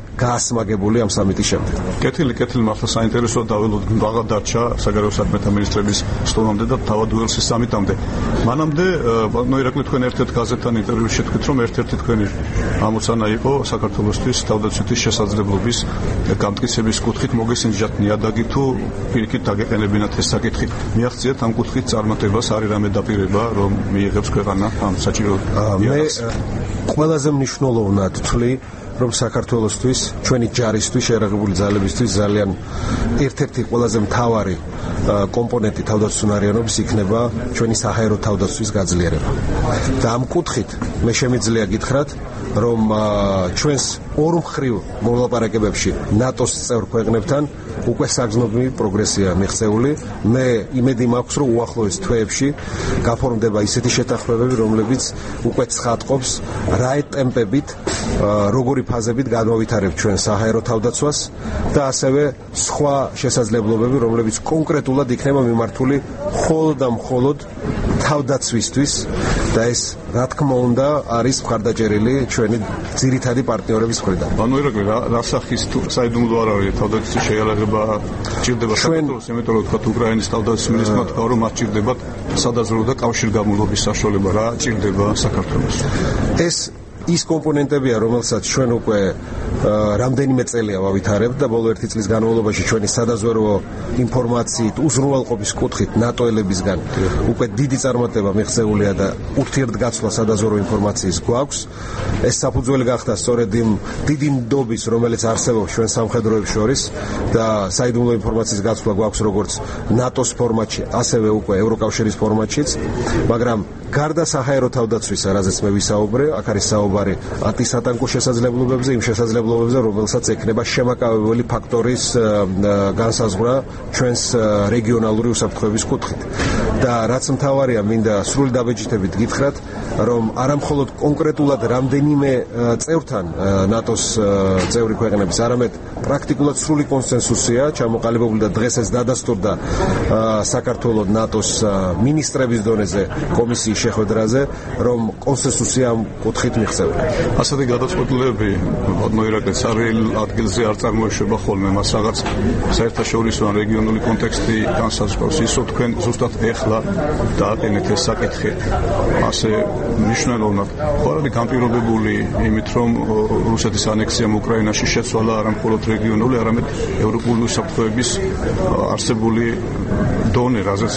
გაასმაგებული ამ სამიტის შემდეგ. კეთილი, კეთილი მართლა საინტერესოა დაველოდოთ რაღაც დარჩა საგარეო საქმეთა მინისტრების სტოლამდე და თავად უელსის სამიტამდე. მანამდე ბატონო ირაკლი თქვენ ერთ-ერთ გაზეთთან ინტერვიუში თქვით, რომ ერთ-ერთი თქვენი ამოცანა იყო საქართველოსთვის თავდაცვითი შესაძლებლობის გამტკიცების კუთხით მოგესინჯათ ნიადაგი თუ პირიქით დაგეყენებინათ ეს საკითხი. მიაღწიეთ ამ კუთხით წარმატებას, არის რამე დაპირება, რომ მიიღებს ქვეყანა ამ საჭირო ნიადაგს. ყველაზე მნიშვნელოვნად თვლი რომ საქართველოსთვის, ჩვენი ჯარისთვის, შეერაღებული ძალებისთვის ძალიან ერთ-ერთი ყველაზე მთავარი კომპონენტი თავდაცვითი იქნება ჩვენი საჰაერო თავდაცვის გაძლიერება. და ამ კუთხით მე შემიძლია გითხრათ, რომ ჩვენს ორმხრივ მოლაპარაკებებში ნატოს წევრ ქვეყნებთან უკვე საგრძნობი პროგრესია მიღწეული. მე იმედი მაქვს, რომ უახლოეს თვეებში გაფორმდება ისეთი შეთანხმებები, რომლებიც უკვე ცხადყოფს რა ტემპებით, როგორი ფაზებით განავითარებთ ჩვენ საჰაერო თავდაცვას და ასევე სხვა შესაძლებლობები, რომლებიც კონკრეტულად იქნება მიმართული მხოლოდ და მხოლოდ თავდაცვისთვის და ეს რა თქმა უნდა არის მხარდაჭერილი ჩვენი ძირითადი პარტნიორების მხრიდან. ანუ ირაკლი რა სახის საიდუმლო არ არის თავდაცვის შეიარაღება ჭირდება საქართველოს, იმიტომ რომ თქვა უკრაინის თავდაცვის მინისტრმა თქვა რომ მათ ჭირდებათ სადაზვერვო და კავშირგაბმულობის საშუალება. რა ჭირდება საქართველოს? ეს ის კომპონენტებია, რომელსაც ჩვენ უკვე რამდენიმე წელია ვავითარებთ და ბოლო ერთი წლის განმავლობაში ჩვენი სადაზვერვო ინფორმაციით უზრუნველყოფის კუთხით ნატოელებისგან უკვე დიდი წარმატება მიღწეულია და ურთიერთგაცვლა სადაზვერვო ინფორმაციის გვაქვს. ეს საფუძველი გახდა სწორედ იმ დიდი ნდობის, რომელიც არსებობს ჩვენ სამხედროებს შორის და საიდუმლო ინფორმაციის გაცვლა გვაქვს როგორც ნატოს ფორმატში, ასევე უკვე ევროკავშირის ფორმატშიც, მაგრამ გარდა საჰაერო თავდაცვისა, რაზეც მე ვისაუბრე, აქ არის საუბარი ანტისატანკო შესაძლებლობებზე, იმ შესაძლებლობებზე, რომელსაც ექნება შემაკავებელი ფაქტორის განსაზღვრა ჩვენს რეგიონალური უსაფრთხოების კუთხით. და რაც მთავარია, მინდა სრული დაბეჭდებით გითხრათ, რომ არამხოლოდ კონკრეტულად რამდენიმე წევრთან ნატოს წევრი ქვეყნების, არამედ პრაქტიკულად სრული კონსენსუსია ჩამოყალიბებული და დღეს ეს დადასტურდა საქართველოს ნატოს მინისტრების დონეზე კომისიის შეხვედრაზე, რომ კონსენსუსია ამ კუთხით მიღწევა. ასეთი გადაწყვეტილებები ბატონო ირაკლი სარეალ ადგილზე არ წარმოეშვება ხოლმე, მას რაღაც საერთაშორისო ან რეგიონული კონტექსტი განსაზღვრავს. ისო თქვენ ზუსტად ეხლა დააყენეთ ეს საკითხი ასე მნიშვნელოვნად. ხო არის განპირობებული იმით, რომ რუსეთის ანექსიამ უკრაინაში შეცვალა არა მხოლოდ რეგიონული, არამედ ევროპული უსაფრთხოების არსებული დონე, რაზეც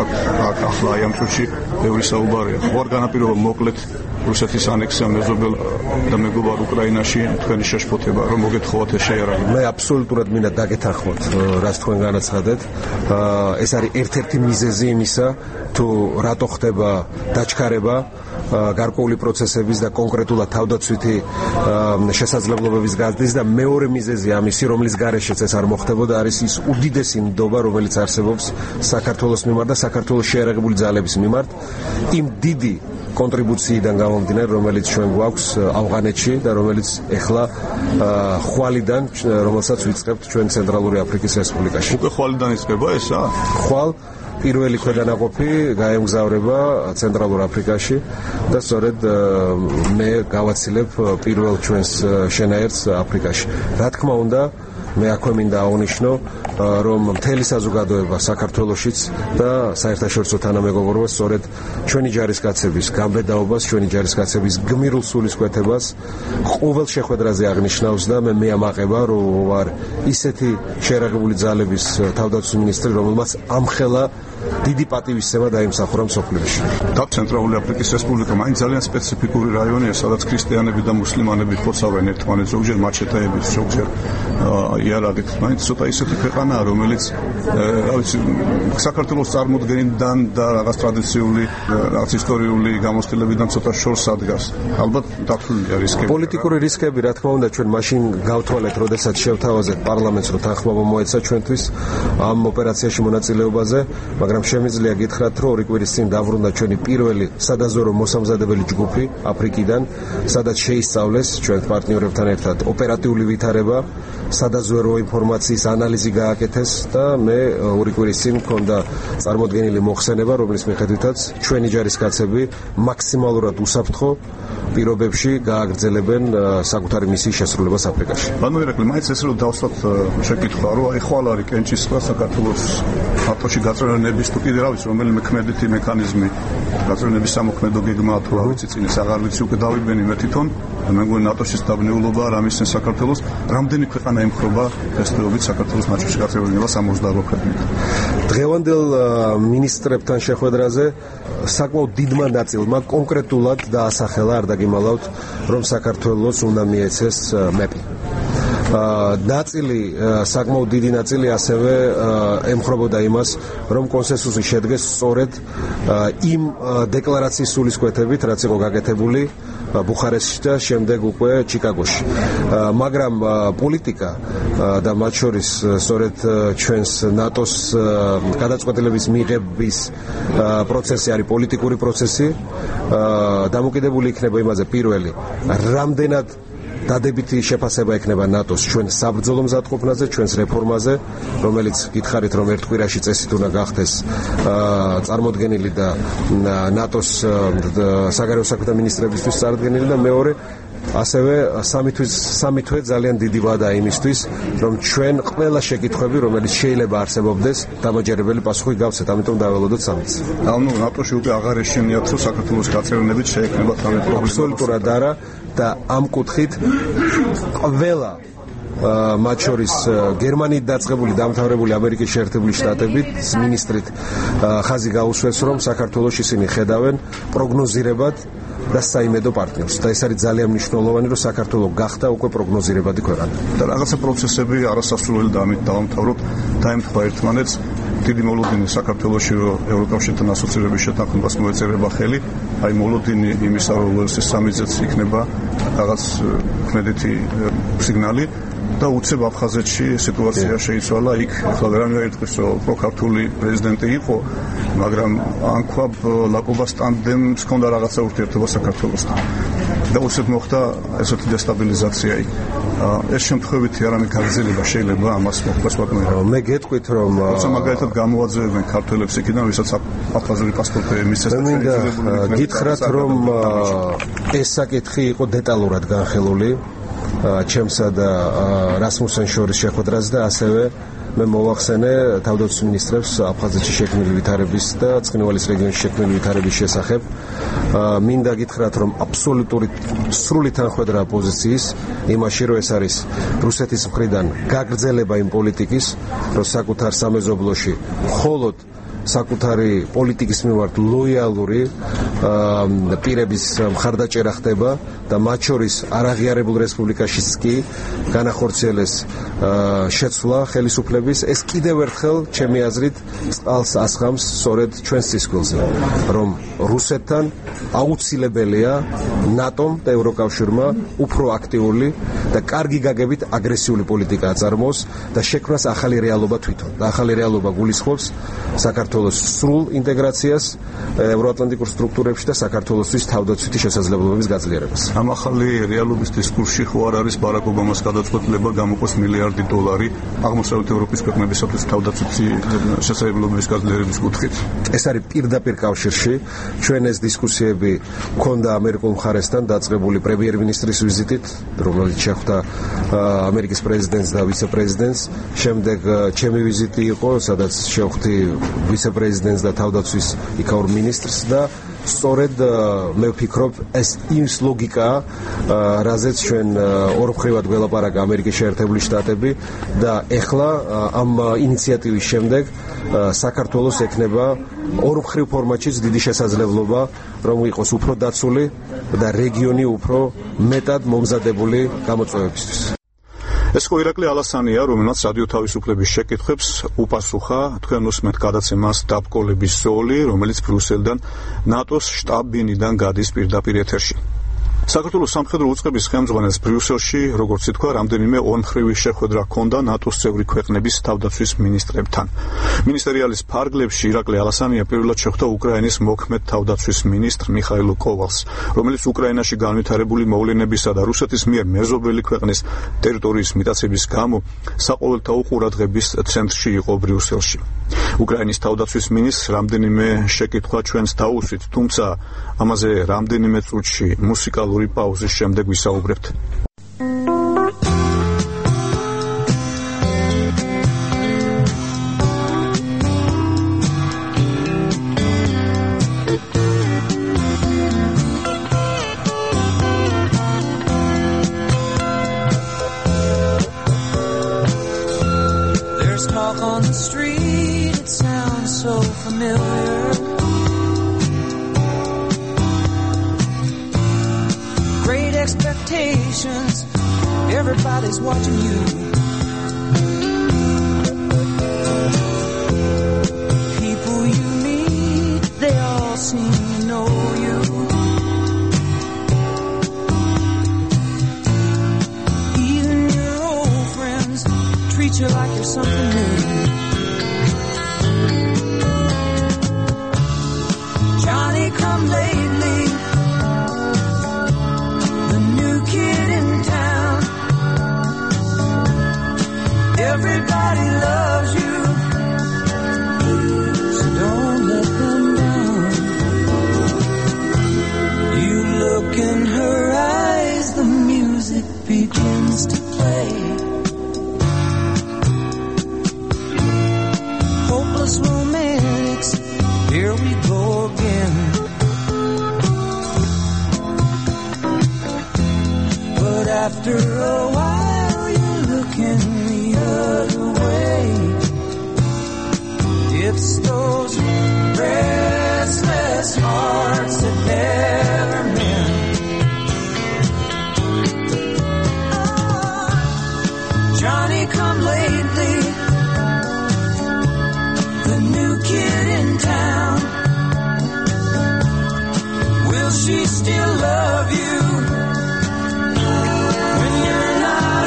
ახლა აი ამ წუთში ბევრი საუბარია. ხო არ განაპირობა მოკლედ რუსეთის ანექსია მეზობელ და მეგობარ უკრაინაში თქვენი შეშფოთება, რომ მოგეთხოვათ ეს შეიარაღება? მე აბსოლუტურად მინდა დაგეთანხმოთ, რაც თქვენ განაცხადეთ. ეს არის ერთ-ერთი მიზეზი იმისა, თუ რატო ხდება დაჩქარება გარკვეული პროცესების და კონკრეტულად თავდაცვითი შესაძლებლობების გაზრდის და მეორე მიზეზი ამისი, რომლის გარეშეც ეს არ მოხდებოდა, არის ის უდიდესი ნდობა, რომელიც არსებობს საქართველოს მიმართ და საქართველოს შეიარაღებული ძალების მიმართ იმ დიდი კონტრიბუციიდან გამომდინარე, რომელიც ჩვენ გვაქვს ავღანეთში და რომელიც ეხლა ხვალიდან, რომელსაც ვიწყებთ ჩვენ ცენტრალური აფრიკის რესპუბლიკაში. უკვე ხვალიდან იწყება ესა? ხვალ პირველი ქვედანაყოფი გაემგზავრება ცენტრალურ აფრიკაში და სწორედ მე გავაცილებ პირველ ჩვენს შენაერთს აფრიკაში. რა თქმა უნდა, მე აქვე მინდა აღვნიშნო, რომ მთელი საზოგადოება საქართველოშიც და საერთაშორისო თანამეგობრობა სწორედ ჩვენი ჯარისკაცების გამბედაობას, ჩვენი ჯარისკაცების გმირულ სულისკვეთებას ყოველ შეხვედრაზე აღნიშნავს და მე მეამაყება, რომ ვარ ისეთი შეიარაღებული ძალების თავდაცვის მინისტრი, რომელმაც ამხელა დიდი პატივისცემა დაიმსახურა მსოფლიოში. და ცენტრალური აფრიკის რესპუბლიკა მაინც ძალიან სპეციფიკური რაიონია, სადაც ქრისტიანები და მუსლიმანები ხოცავენ ერთმანეთს, ზოგჯერ მაჩეტეებით, ზოგჯერ იარაღით. მაინც ცოტა ისეთი ქვეყანაა, რომელიც რა ვიცი, საქართველოს წარმოდგენიდან და რაღაც ტრადიციული, რაღაც ისტორიული გამოცდილებიდან ცოტა შორს ადგას. ალბათ დათვლილია რისკები. პოლიტიკური რისკები, რა თქმა უნდა, ჩვენ მაშინ გავთვალეთ, როდესაც შევთავაზეთ პარლამენტს, რომ თანხმობა მოეცა ჩვენთვის ამ ოპერაციაში მონაწილეობაზე, მაგრამ შემიძლია გითხრათ, რომ ორი კვირის წინ დაბრუნდა ჩვენი პირველი სადაზვერვო მოსამზადებელი ჯგუფი აფრიკიდან, სადაც შეისწავლეს ჩვენ პარტნიორებთან ერთად ოპერატიული ვითარება, სადაზვერვო ინფორმაციის ანალიზი გააკეთეს და მე ორი კვირის წინ მქონდა წარმოდგენილი მოხსენება, რომლის მიხედვითაც ჩვენი ჯარისკაცები მაქსიმალურად უსაფრთხო პირობებში გააგრძელებენ საკუთარი მისიის შესრულებას აფრიკაში. ანუ ირაკლი, მაინც ეს რომ დავსვათ შეკითხვა, რომ აი ხვალ არის კენჭისყრა საქართველოს ატოში გაწევრიანების თუ კიდე რა ვიცი, რომელიმე ქმედითი მექანიზმი გაწევრიანების სამოქმედო გეგმა თუ რა ვიცი წინის აღარ ვიცი უკვე დავიბენი მე თვითონ მე მგონი ნატოში სტაბილურობა რამისენ საქართველოს რამდენი ქვეყანა ემხრობა დღესდღეობით საქართველოს ნატოში გაწევრიანება სამოცდაოთხ ქვეყნით. დღევანდელ მინისტრებთან შეხვედრაზე საკმაოდ დიდმა ნაწილმა კონკრეტულად დაასახელა, არ დაგიმალავთ, რომ საქართველოს უნდა მიეცეს მეპი. ნაწილი, საკმაოდ დიდი ნაწილი ასევე ემხრობოდა იმას, რომ კონსენსუსი შედგეს სწორედ იმ დეკლარაციის სულისკვეთებით, რაც იყო გაკეთებული ბუხარესტში და შემდეგ უკვე ჩიკაგოში. მაგრამ პოლიტიკა და მათ შორის სწორედ ჩვენს ნატოს გადაწყვეტილების მიღების პროცესი არის პოლიტიკური პროცესი. დამოკიდებული იქნება იმაზე პირველი, რამდენად დადებითი შეფასება ექნება ნატოს ჩვენ საბრძოლო მზადყოფნაზე, ჩვენს რეფორმაზე, რომელიც გითხარით, რომ ერთ კვირაში წესით უნდა გახდეს წარმოდგენილი და ნატოს საგარეო საქმეთა მინისტრებისთვის წარდგენილი და მეორე ასევე სამი თვის სამი თვე ძალიან დიდი ვადაა იმისთვის, რომ ჩვენ ყველა შეკითხვები, რომელიც შეიძლება არსებობდეს, დამაჯერებელი პასუხი გავცეთ, ამიტომ დაველოდოთ სამი წელი. ანუ ნატოში უკვე აღარ ეშინიათ, რომ საქართველოს გაწევრიანებით შეექმნება თავი პრობლემა. აბსოლუტურად არა და ამ კუთხით ყველა მათ შორის გერმანიით დაწყებული დამთავრებული ამერიკის შეერთებული შტატების მინისტრით ხაზი გაუსვეს, რომ საქართველოს ისინი ხედავენ პროგნოზირებად და საიმედო პარტნიორს და ეს არის ძალიან მნიშვნელოვანი, რომ საქართველო გახდა უკვე პროგნოზირებადი ქვეყანა. და რაღაცა პროცესები არასასურველი და ამით დავამთავროთ, დაემთხვა ერთმანეთს დიდი მოლოდინი საქართველოში, რომ ევროკავშირთან ასოცირების შეთანხმებას მოეწერება ხელი, აი მოლოდინი იმისა, რომ უელსის სამიზეც იქნება რაღაც ქმედითი სიგნალი და უცებ აფხაზეთში სიტუაცია შეიცვალა. იქ ახლა ვერანაირ ერთხის რომ პროქართული პრეზიდენტი იყო, მაგრამ ანქვაბ ლაკუბას ტანდემს ჰქონდა რაღაცა ურთიერთობა საქართველოსთან და უცებ მოხდა ესეთი დესტაბილიზაცია იქ. ეს შემთხვევითი არამე გაგრძელება შეიძლება ამას მოხდეს ვაკმერა. მე გეტყვით, რომ როცა მაგალითად გამოაძევენ ქართველებს იქიდან, ვისაც აფხაზური პასპორტი მისცეს და მინდა გითხრათ, რომ ეს საკითხი იყო დეტალურად განხილული ჩემსა და რასმუსენ შორის შეხვედრაზე და ასევე მე მოვახსენე თავდაცვის მინისტრებს აფხაზეთში შექმნილი ვითარების და ცხინვალის რეგიონში შექმნილი ვითარების შესახებ. მინდა გითხრათ, რომ აბსოლუტური სრული თანხმედრაა პოზიციის იმაში, რომ ეს არის რუსეთის მხრიდან გაგრძელება იმ პოლიტიკის, რომ საკუთარ სამეზობლოში მხოლოდ საკუთარი პოლიტიკის მიმართ ლოიალური პირების მხარდაჭერა ხდება და მათ შორის არაღიარებულ რესპუბლიკაშიც კი განახორციელეს შეცვლა ხელისუფლების. ეს კიდევ ერთხელ ჩემი აზრით წყალს ასხამს სწორედ ჩვენს სისხლზე, რომ რუსეთთან აუცილებელია ნატომ და ევროკავშირმა უფრო აქტიური და კარგი გაგებით აგრესიული პოლიტიკა აწარმოოს და შექმნას ახალი რეალობა თვითონ. და ახალი რეალობა გულისხმობს საქართველოს სრულ ინტეგრაციას ევროატლანტიკურ სტრუქტურებში და საქართველოსთვის თავდაცვითი შესაძლებლობების გაძლიერებას. ამ ახალი რეალობის დისკურსში ხო არ არის ბარაკ ობამას გადაწყვეტილება გამოყოს მილიარდი დოლარი აღმოსავლეთ ევროპის ქვეყნებისათვის თავდაცვითი შესაძლებლობების გაძლიერების კუთხით. ეს არის პირდაპირ კავშირში. ჩვენ ეს დისკუსიები მქონდა ამერიკულ მხარესთან დაწყებული პრემიერ-მინისტრის ვიზიტით, რომელიც შეხვდა ამერიკის პრეზიდენტს და ვიცე-პრეზიდენტს. შემდეგ ჩემი ვიზიტი იყო, სადაც შევხვდი ვიცე-პრეზიდენტს და თავდაცვის იქაურ მინისტრს და სწორედ მე ვფიქრობ ეს ის ლოგიკაა, რაზეც ჩვენ ორმხრივად გველაპარაკა ამერიკის შეერთებული შტატები და ეხლა ამ ინიციატივის შემდეგ საქართველოს ექნება ორმხრივ ფორმატშიც დიდი შესაძლებლობა, რომ იყოს უფრო დაცული და რეგიონი უფრო მეტად მომზადებული გამოწვევებისთვის. ეს ხო ირაკლი ალასანია, რომელსაც რადიო თავისუფლების შეკითხვებს უპასუხა თქვენ უსმენთ გადაცემას დაბკოლების ზოლი, რომელიც ბრიუსელიდან ნატოს შტაბ-ბინიდან გადის პირდაპირ ეთერში. საქართველოს სამხედრო უწყების ხელმძღვანელს ბრიუსელში, როგორც ითქვა, რამდენიმე ორმხრივი შეხვედრა ჰქონდა ნატოს წევრი ქვეყნების თავდაცვის მინისტრებთან. მინისტერიალის ფარგლებში ირაკლი ალასანია პირველად შეხვდა უკრაინის მოქმედ თავდაცვის მინისტრ მიხაილ კოვალს, რომელიც უკრაინაში განვითარებული მოვლენებისა და რუსეთის მიერ მეზობელი ქვეყნის ტერიტორიის მიტაცების გამო საყოველთაო ყურადღების ცენტრში იყო ბრიუსელში. უკრაინის თავდაცვის მინისტრს რამდენიმე შეკითხვა ჩვენს დაუსვით, თუმცა ამაზე რამდენიმე წუთში მუსიკალური პაუზის შემდეგ ვისაუბრებთ. Everybody's watching you. People you meet, they all seem to know you. Even your old friends treat you like you're something new. Johnny come lately, the new kid in town. Everybody loves you, so don't let them down. You look in her eyes, the music begins to play. Hopeless romantics, here we go again. But after a while you look in the other way. It's those restless hearts that never mend. Oh, Johnny come lately, the new kid in town. Will she still love you when you're not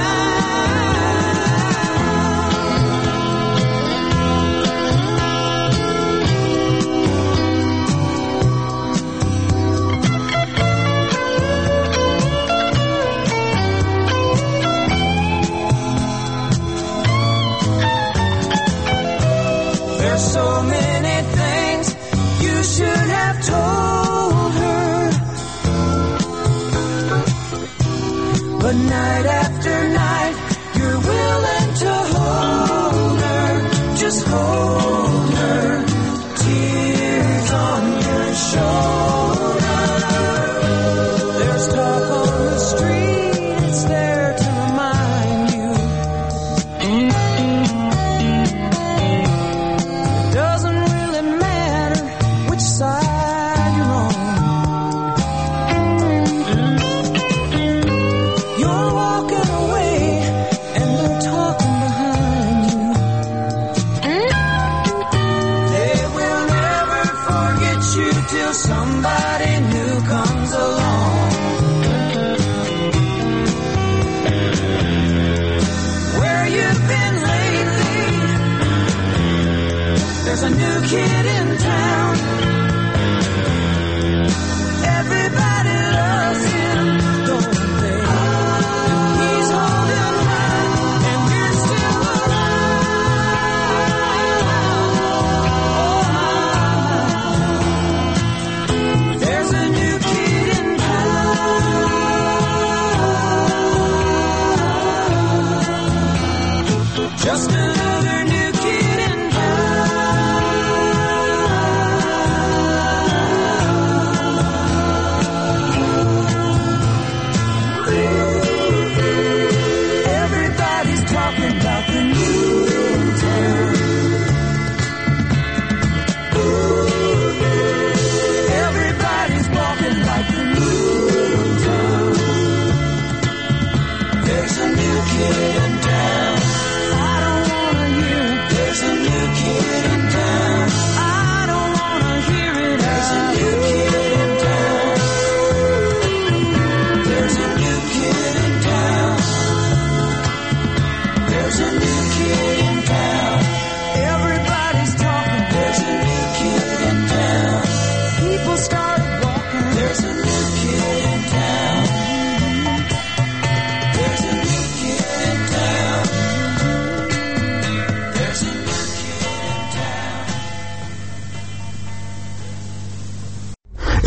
so many things you should have told her, but night after night you're willing to hold her, just hold her, tears on your shoulder. There's talk on the street, it's there to remind you. Doesn't really matter which side you're on. You're walking away and they're talking behind you. They will never forget you till somebody new comes along. Where you've been lately, there's a new kid in town. Everybody loves him, don't they? And he's holding high, and you're still around. Oh my, there's a new kid in town. Just another new kid in town.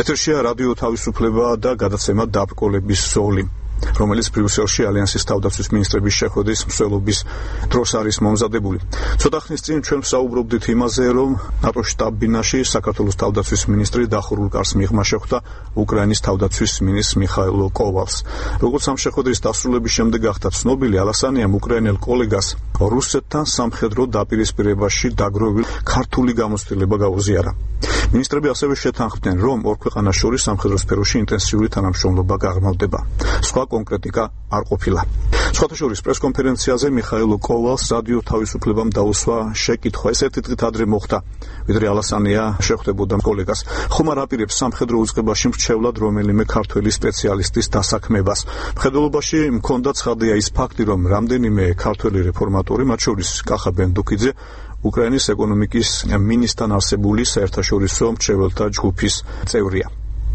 ეთერშია რადიო თავისუფლება და გადაცემა დაბრკოლების ზოლი, რომელიც ბრიუსელში ალიანსის თავდაცვის მინისტრების შეხვედრის მსვლელობის დროს არის მომზადებული. ცოტა ხნის წინ ჩვენ ვსაუბრობდით იმაზე, რომ ნატოს შტაბ-ბინაში საქართველოს თავდაცვის მინისტრი დახურულ კარს მიღმა შეხვდა უკრაინის თავდაცვის მინისტრ მიხაილ კოვალს. როგორც ამ შეხვედრის დასრულების შემდეგ გახდა ცნობილი, ალასანიამ უკრაინელ კოლეგას რუსეთთან სამხედრო დაპირისპირებაში დაგროვილ ქართული გამოცდილება გაუზიარა. მინისტრები ასევე შეთანხმდნენ, რომ ორ ქვეყანას შორის სამხედრო სფეროში ინტენსიური თანამშრომლობა გაღრმავდება. სხვა კონკრეტიკა არ ყოფილა. სხვათა შორის პრესკონფერენციაზე მიხაილ კოვალს რადიო თავისუფლებამ დაუსვა შეკითხვა, ეს ერთი დღით ადრე მოხდა, ვიდრე ალასანია შეხვდებოდა კოლეგას. ხომ არ აპირებს სამხედრო უწყებაში მრჩევლად რომელიმე ქართველი სპეციალისტის დასაქმებას. მხედველობაში მქონდა ცხადია ის ფაქტი, რომ რამდენიმე ქართველი რეფორმატორი, მათ შორის კახა ბენდუქიძე, უკრაინის ეკონომიკის მინისტრთან არსებული საერთაშორისო მრჩეველთა ჯგუფის წევრია.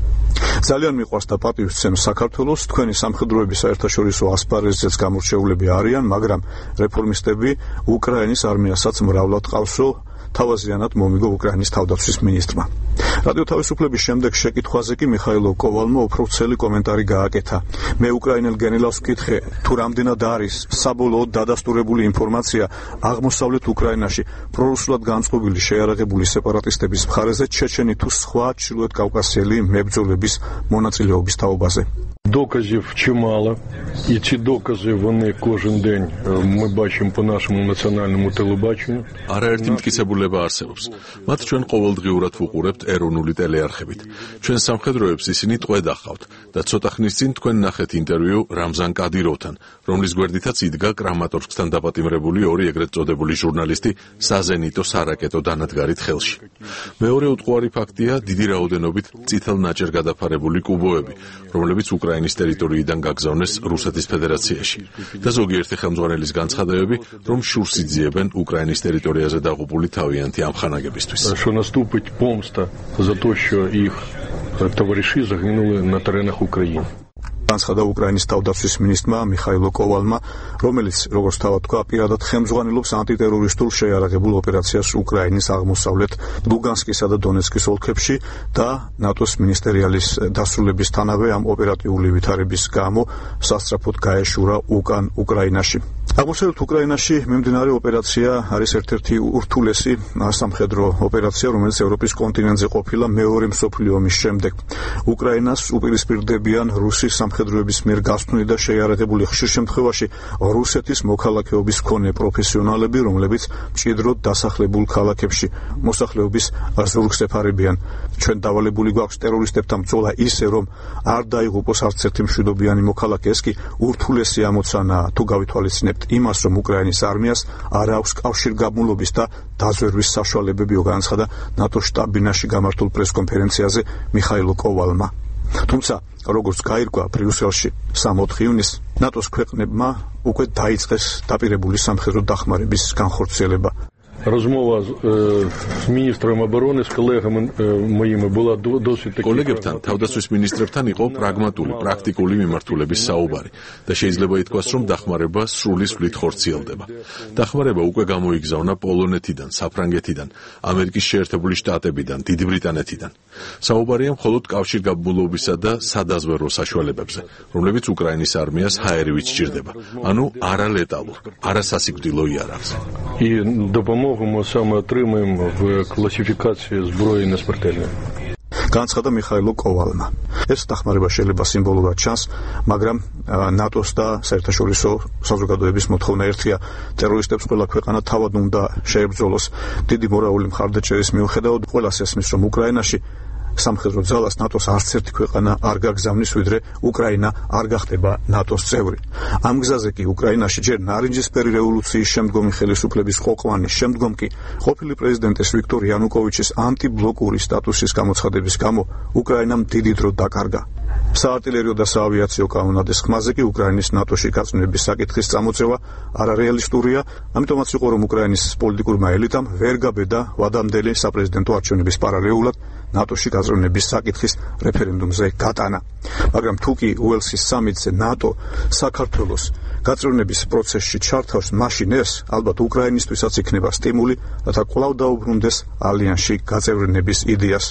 ძალიან მიყვარს და პატივისცემს საქართველოს, თქვენი სამხედროების საერთაშორისო ასპარეზზეც გამორჩეულები არიან, მაგრამ რეფორმისტები უკრაინის არმიასაც მრავლად ყავსო, თავაზიანად მომიგო უკრაინის თავდაცვის მინისტრმა. რადიო თავისუფლების შემდეგ შეკითხვაზე კი მიხაილ კოვალმა უფრო ვრცელი კომენტარი გააკეთა. მე უკრაინელ გენერალს ვკითხე, თუ რამდენად არის საბოლოოდ დადასტურებული ინფორმაცია აღმოსავლეთ უკრაინაში პრორუსულად განწყობილი შეიარაღებული სეპარატისტების მხარეზე ჩეჩენი თუ სხვა ჩრდილოეთ კავკასიელი მებრძოლების მონაწილეობის თაობაზე. Доказів чимало, і ці докази вони кожен день ми бачимо по нашому національному телебаченню. არაერთი მტკიცებულება არსებობს. მათ ჩვენ ყოველდღიურად ვუყურებთ ეროვნული ტელეარხებით. ჩვენ სამხედროებს ისინი ტყვედ ახავთ და ცოტა ხნის წინ თქვენ ნახეთ ინტერვიუ რამზან კადიროვთან, რომლის გვერდითაც იდგა კრამატორსკთან დაპატიმრებული ორი ეგრეთ წოდებული ჟურნალისტი საზენიტო სარაკეტო დანადგარით ხელში. მეორე უტყუარი ფაქტია დიდი რაოდენობით წითელ ნაჭერ გადაფარებული კუბოები, რომლებიც უკრაინის ტერიტორიიდან გაგზავნეს რუსეთის ფედერაციაში და ზოგიერთი ხელმძღვანელის განცხადებები, რომ შურს იძიებენ უკრაინის ტერიტორიაზე დაღუპული თავიანთი ამხანაგებისთვის. Що наступить помста за те, що їх товариші загинули на теренах України. განცხადა უკრაინის თავდაცვის მინისტრმა მიხაილ კოვალმა, რომელიც, როგორც თავად თქვა, პირადად ხელმძღვანელობს ანტიტერორისტულ შეიარაღებულ ოპერაციას უკრაინის აღმოსავლეთ ლუგანსკისა და დონეცკის ოლქებში და ნატოს მინისტერიალის დასრულებისთანავე ამ ოპერატიული ვითარების გამო სასწრაფოდ გაეშურა უკან უკრაინაში. აღმოსავლეთ უკრაინაში მიმდინარე ოპერაცია არის ერთ-ერთი ურთულესი სამხედრო ოპერაცია, რომელიც ევროპის კონტინენტზე ყოფილა მეორე მსოფლიო ომის შემდეგ. უკრაინას უპირისპირდებიან რუსის სამხედროების მიერ გასწნული და შეიარაღებული ხშირ შემთხვევაში რუსეთის მოქალაქეობის მქონე პროფესიონალები, რომლებიც მჭიდროდ დასახლებულ ქალაქებში მოსახლეობის ზურგს ეფარებიან. ჩვენ დავალებული გვაქვს ტერორისტებთან ბრძოლა ისე, რომ არ დაიღუპოს არც ერთი მშვიდობიანი მოქალაქე. ეს კი ურთულესი ამოცანაა, თუ გავითვალისწინებთ იმას, რომ უკრაინის არმიას არ აქვს კავშირგაბმულობის და დაზვერვის საშუალებები, განცხადა ნატოს შტაბ-ბინაში გამართულ პრესკონფერენციაზე მიხაილ კოვალმა. თუმცა, როგორც გაირკვა ბრიუსელში სამი-ოთხი ივნისს, ნატოს ქვეყნებმა უკვე დაიწყეს დაპირებული სამხედრო დახმარების განხორციელება. Розмова з, е, з міністром оборони, з колегами е, моїми була досить таки... კოლეგებთან, თავდაცვის მინისტრებთან იყო პრაგმატული, პრაქტიკული მიმართულების საუბარი და შეიძლება ითქვას, რომ დახმარება სრული სვლით ხორციელდება. დახმარება უკვე გამოიგზავნა პოლონეთიდან, საფრანგეთიდან, ამერიკის შეერთებული შტატებიდან, დიდი ბრიტანეთიდან. საუბარია მხოლოდ კავშირგაბმულობისა და სადაზვერვო საშუალებებზე, რომლებიც უკრაინის არმიას ჰაერივით სჭირდება, ანუ არალეტალურ, არასასიკვდილო იარაღზე. І допомогу ми саме отримуємо в класифікації зброї несмертельної. განცხადა მიხაილ კოვალმა. ეს დახმარება შეიძლება სიმბოლურად ჩანს, მაგრამ ნატოს და საერთაშორისო საზოგადოების მოთხოვნა ერთია. ტერორისტებს ყველა ქვეყანა თავად უნდა შეებრძოლოს. დიდი მორალური მხარდაჭერის მიუხედავად, ყველას ესმის, რომ უკრაინაში სამხედრო ძალას ნატოს არც ერთი ქვეყანა არ გაგზავნის, ვიდრე უკრაინა არ გახდება ნატოს წევრი. ამ გზაზე კი უკრაინაში ჯერ ნარინჯისფერი რევოლუციის შემდგომი ხელისუფლების ყოფყვანის, შემდგომ კი ყოფილი პრეზიდენტის ვიქტორ იანუკოვიჩის ანტიბლოკური სტატუსის გამოცხადების გამო უკრაინამ დიდი დრო დაკარგა. საარტილერიო და საავიაციო კანონადის ხმაზე კი უკრაინის ნატოში გაწმენდების საკითხის წამოწევა არარეალისტურია, ამიტომაც იყო, რომ უკრაინის პოლიტიკურმა ელიტამ ვერ გაბედა ვადამდელი საპრეზიდენტო არჩევნების პარალელურად ნატოში გაწმენდების საკითხის რეფერენდუმზე გატანა. მაგრამ თუ კი უელსის სამიტზე ნატო საქართველოს გაწმენდების პროცესში ჩართავს, მაშინ ეს ალბათ უკრაინისთვისაც იქნება სტიმული, რათა კვლავ დაუბრუნდეს ალიანსში გაწევრიანების იდეას.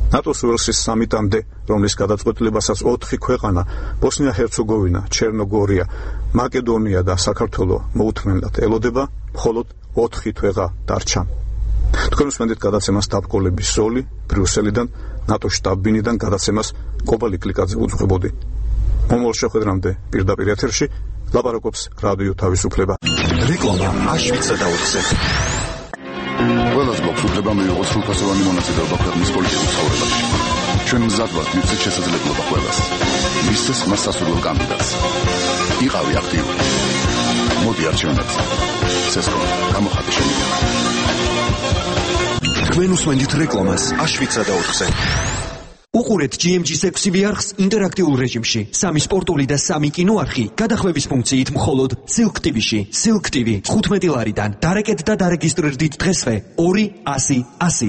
ნატოს უელსის სამიტამდე, რომლის გადაწყვეტილებასაც ოთხი ქვეყანა, ბოსნია-ჰერცეგოვინა, ჩერნოგორია, მაკედონია და საქართველო მოუთმენლად ელოდება, მხოლოდ ოთხი თვეღა დარჩა. თქვენ უსმენთ გადაცემას დაბკოლების ზოლი ბრიუსელიდან, ნატოს შტაბ-ბინიდან გადაცემას კობალი კლიკაძე უძღვებოდი. მომავალ შეხვედრამდე პირდაპირ ეთერში ლაპარაკობს რადიო თავისუფლება. რეკლამა აშვიცა და ოთხზე. ყველას გვაქვს უფლება მიიღოს სრულფასოვანი მონაწილეობა ქვეყნის პოლიტიკურ ცხოვრებაში. ჩვენ მზად ვართ მივცეთ შესაძლებლობა ყველას. მისცეს მას სასურველ კანდიდატს. იყავი აქტიური. მოდი არჩევნებზე. სესკომ, გამოხატე შენი. თქვენ უსმენთ რეკლამას აშვიცა და ოთხზე. უყურეთ ჯი ემ ჯის ექვსი ვიარხს ინტერაქტიულ რეჟიმში. სამი სპორტული და სამი კინოარხი გადახვევის ფუნქციით მხოლოდ Silk ტივიში. Silk ტივი თხუთმეტი ლარიდან. დარეკეთ და დარეგისტრირდით დღესვე ორი ასი ასი.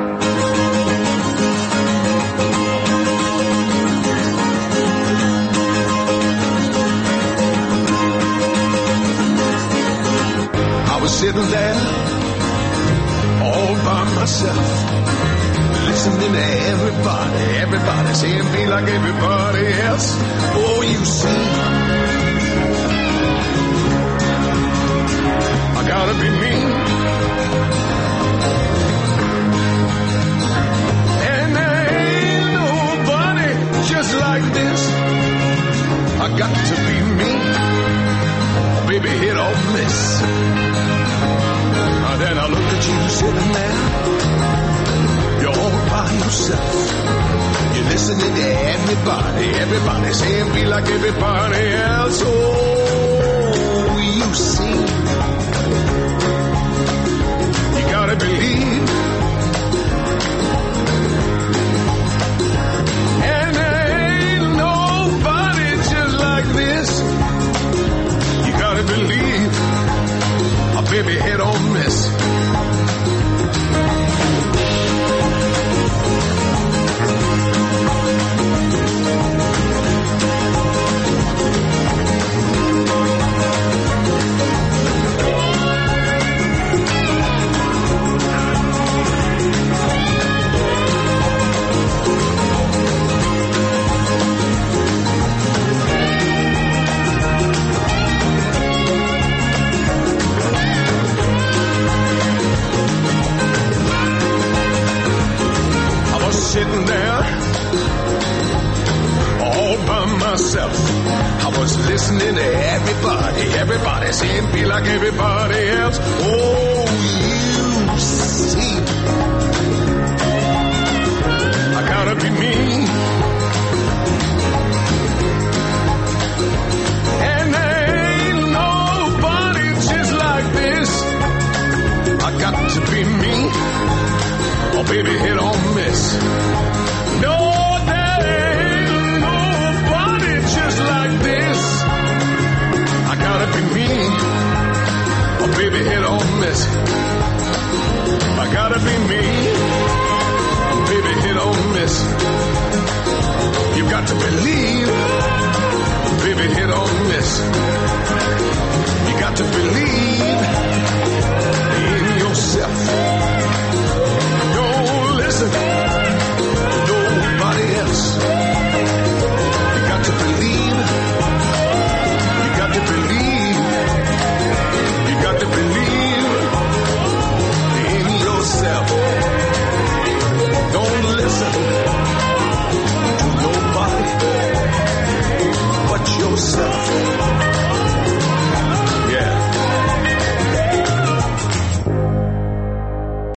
I was sitting there all by myself, listening to everybody, everybody saying me like everybody else. Oh, you see, I gotta be me, and there ain't nobody just like this. I got to be me, baby, hit or miss. And then I look at you sitting there, you're all by yourself. You're listening to everybody, everybody saying be like everybody else. Oh, you see, you gotta believe. And there ain't nobody just like this. You gotta believe. A baby hit or miss. Sitting there all by myself. I was listening to everybody, everybody saying be like everybody else. Oh, you see, I gotta be me, and there ain't nobody just like this. I got to be me. Oh, baby, hit or miss. No, there ain't nobody just like this. I gotta be me. Oh, baby, hit or miss. I gotta be me. Oh, baby, hit or miss. You got to believe. Oh, baby, hit or miss. You got to believe.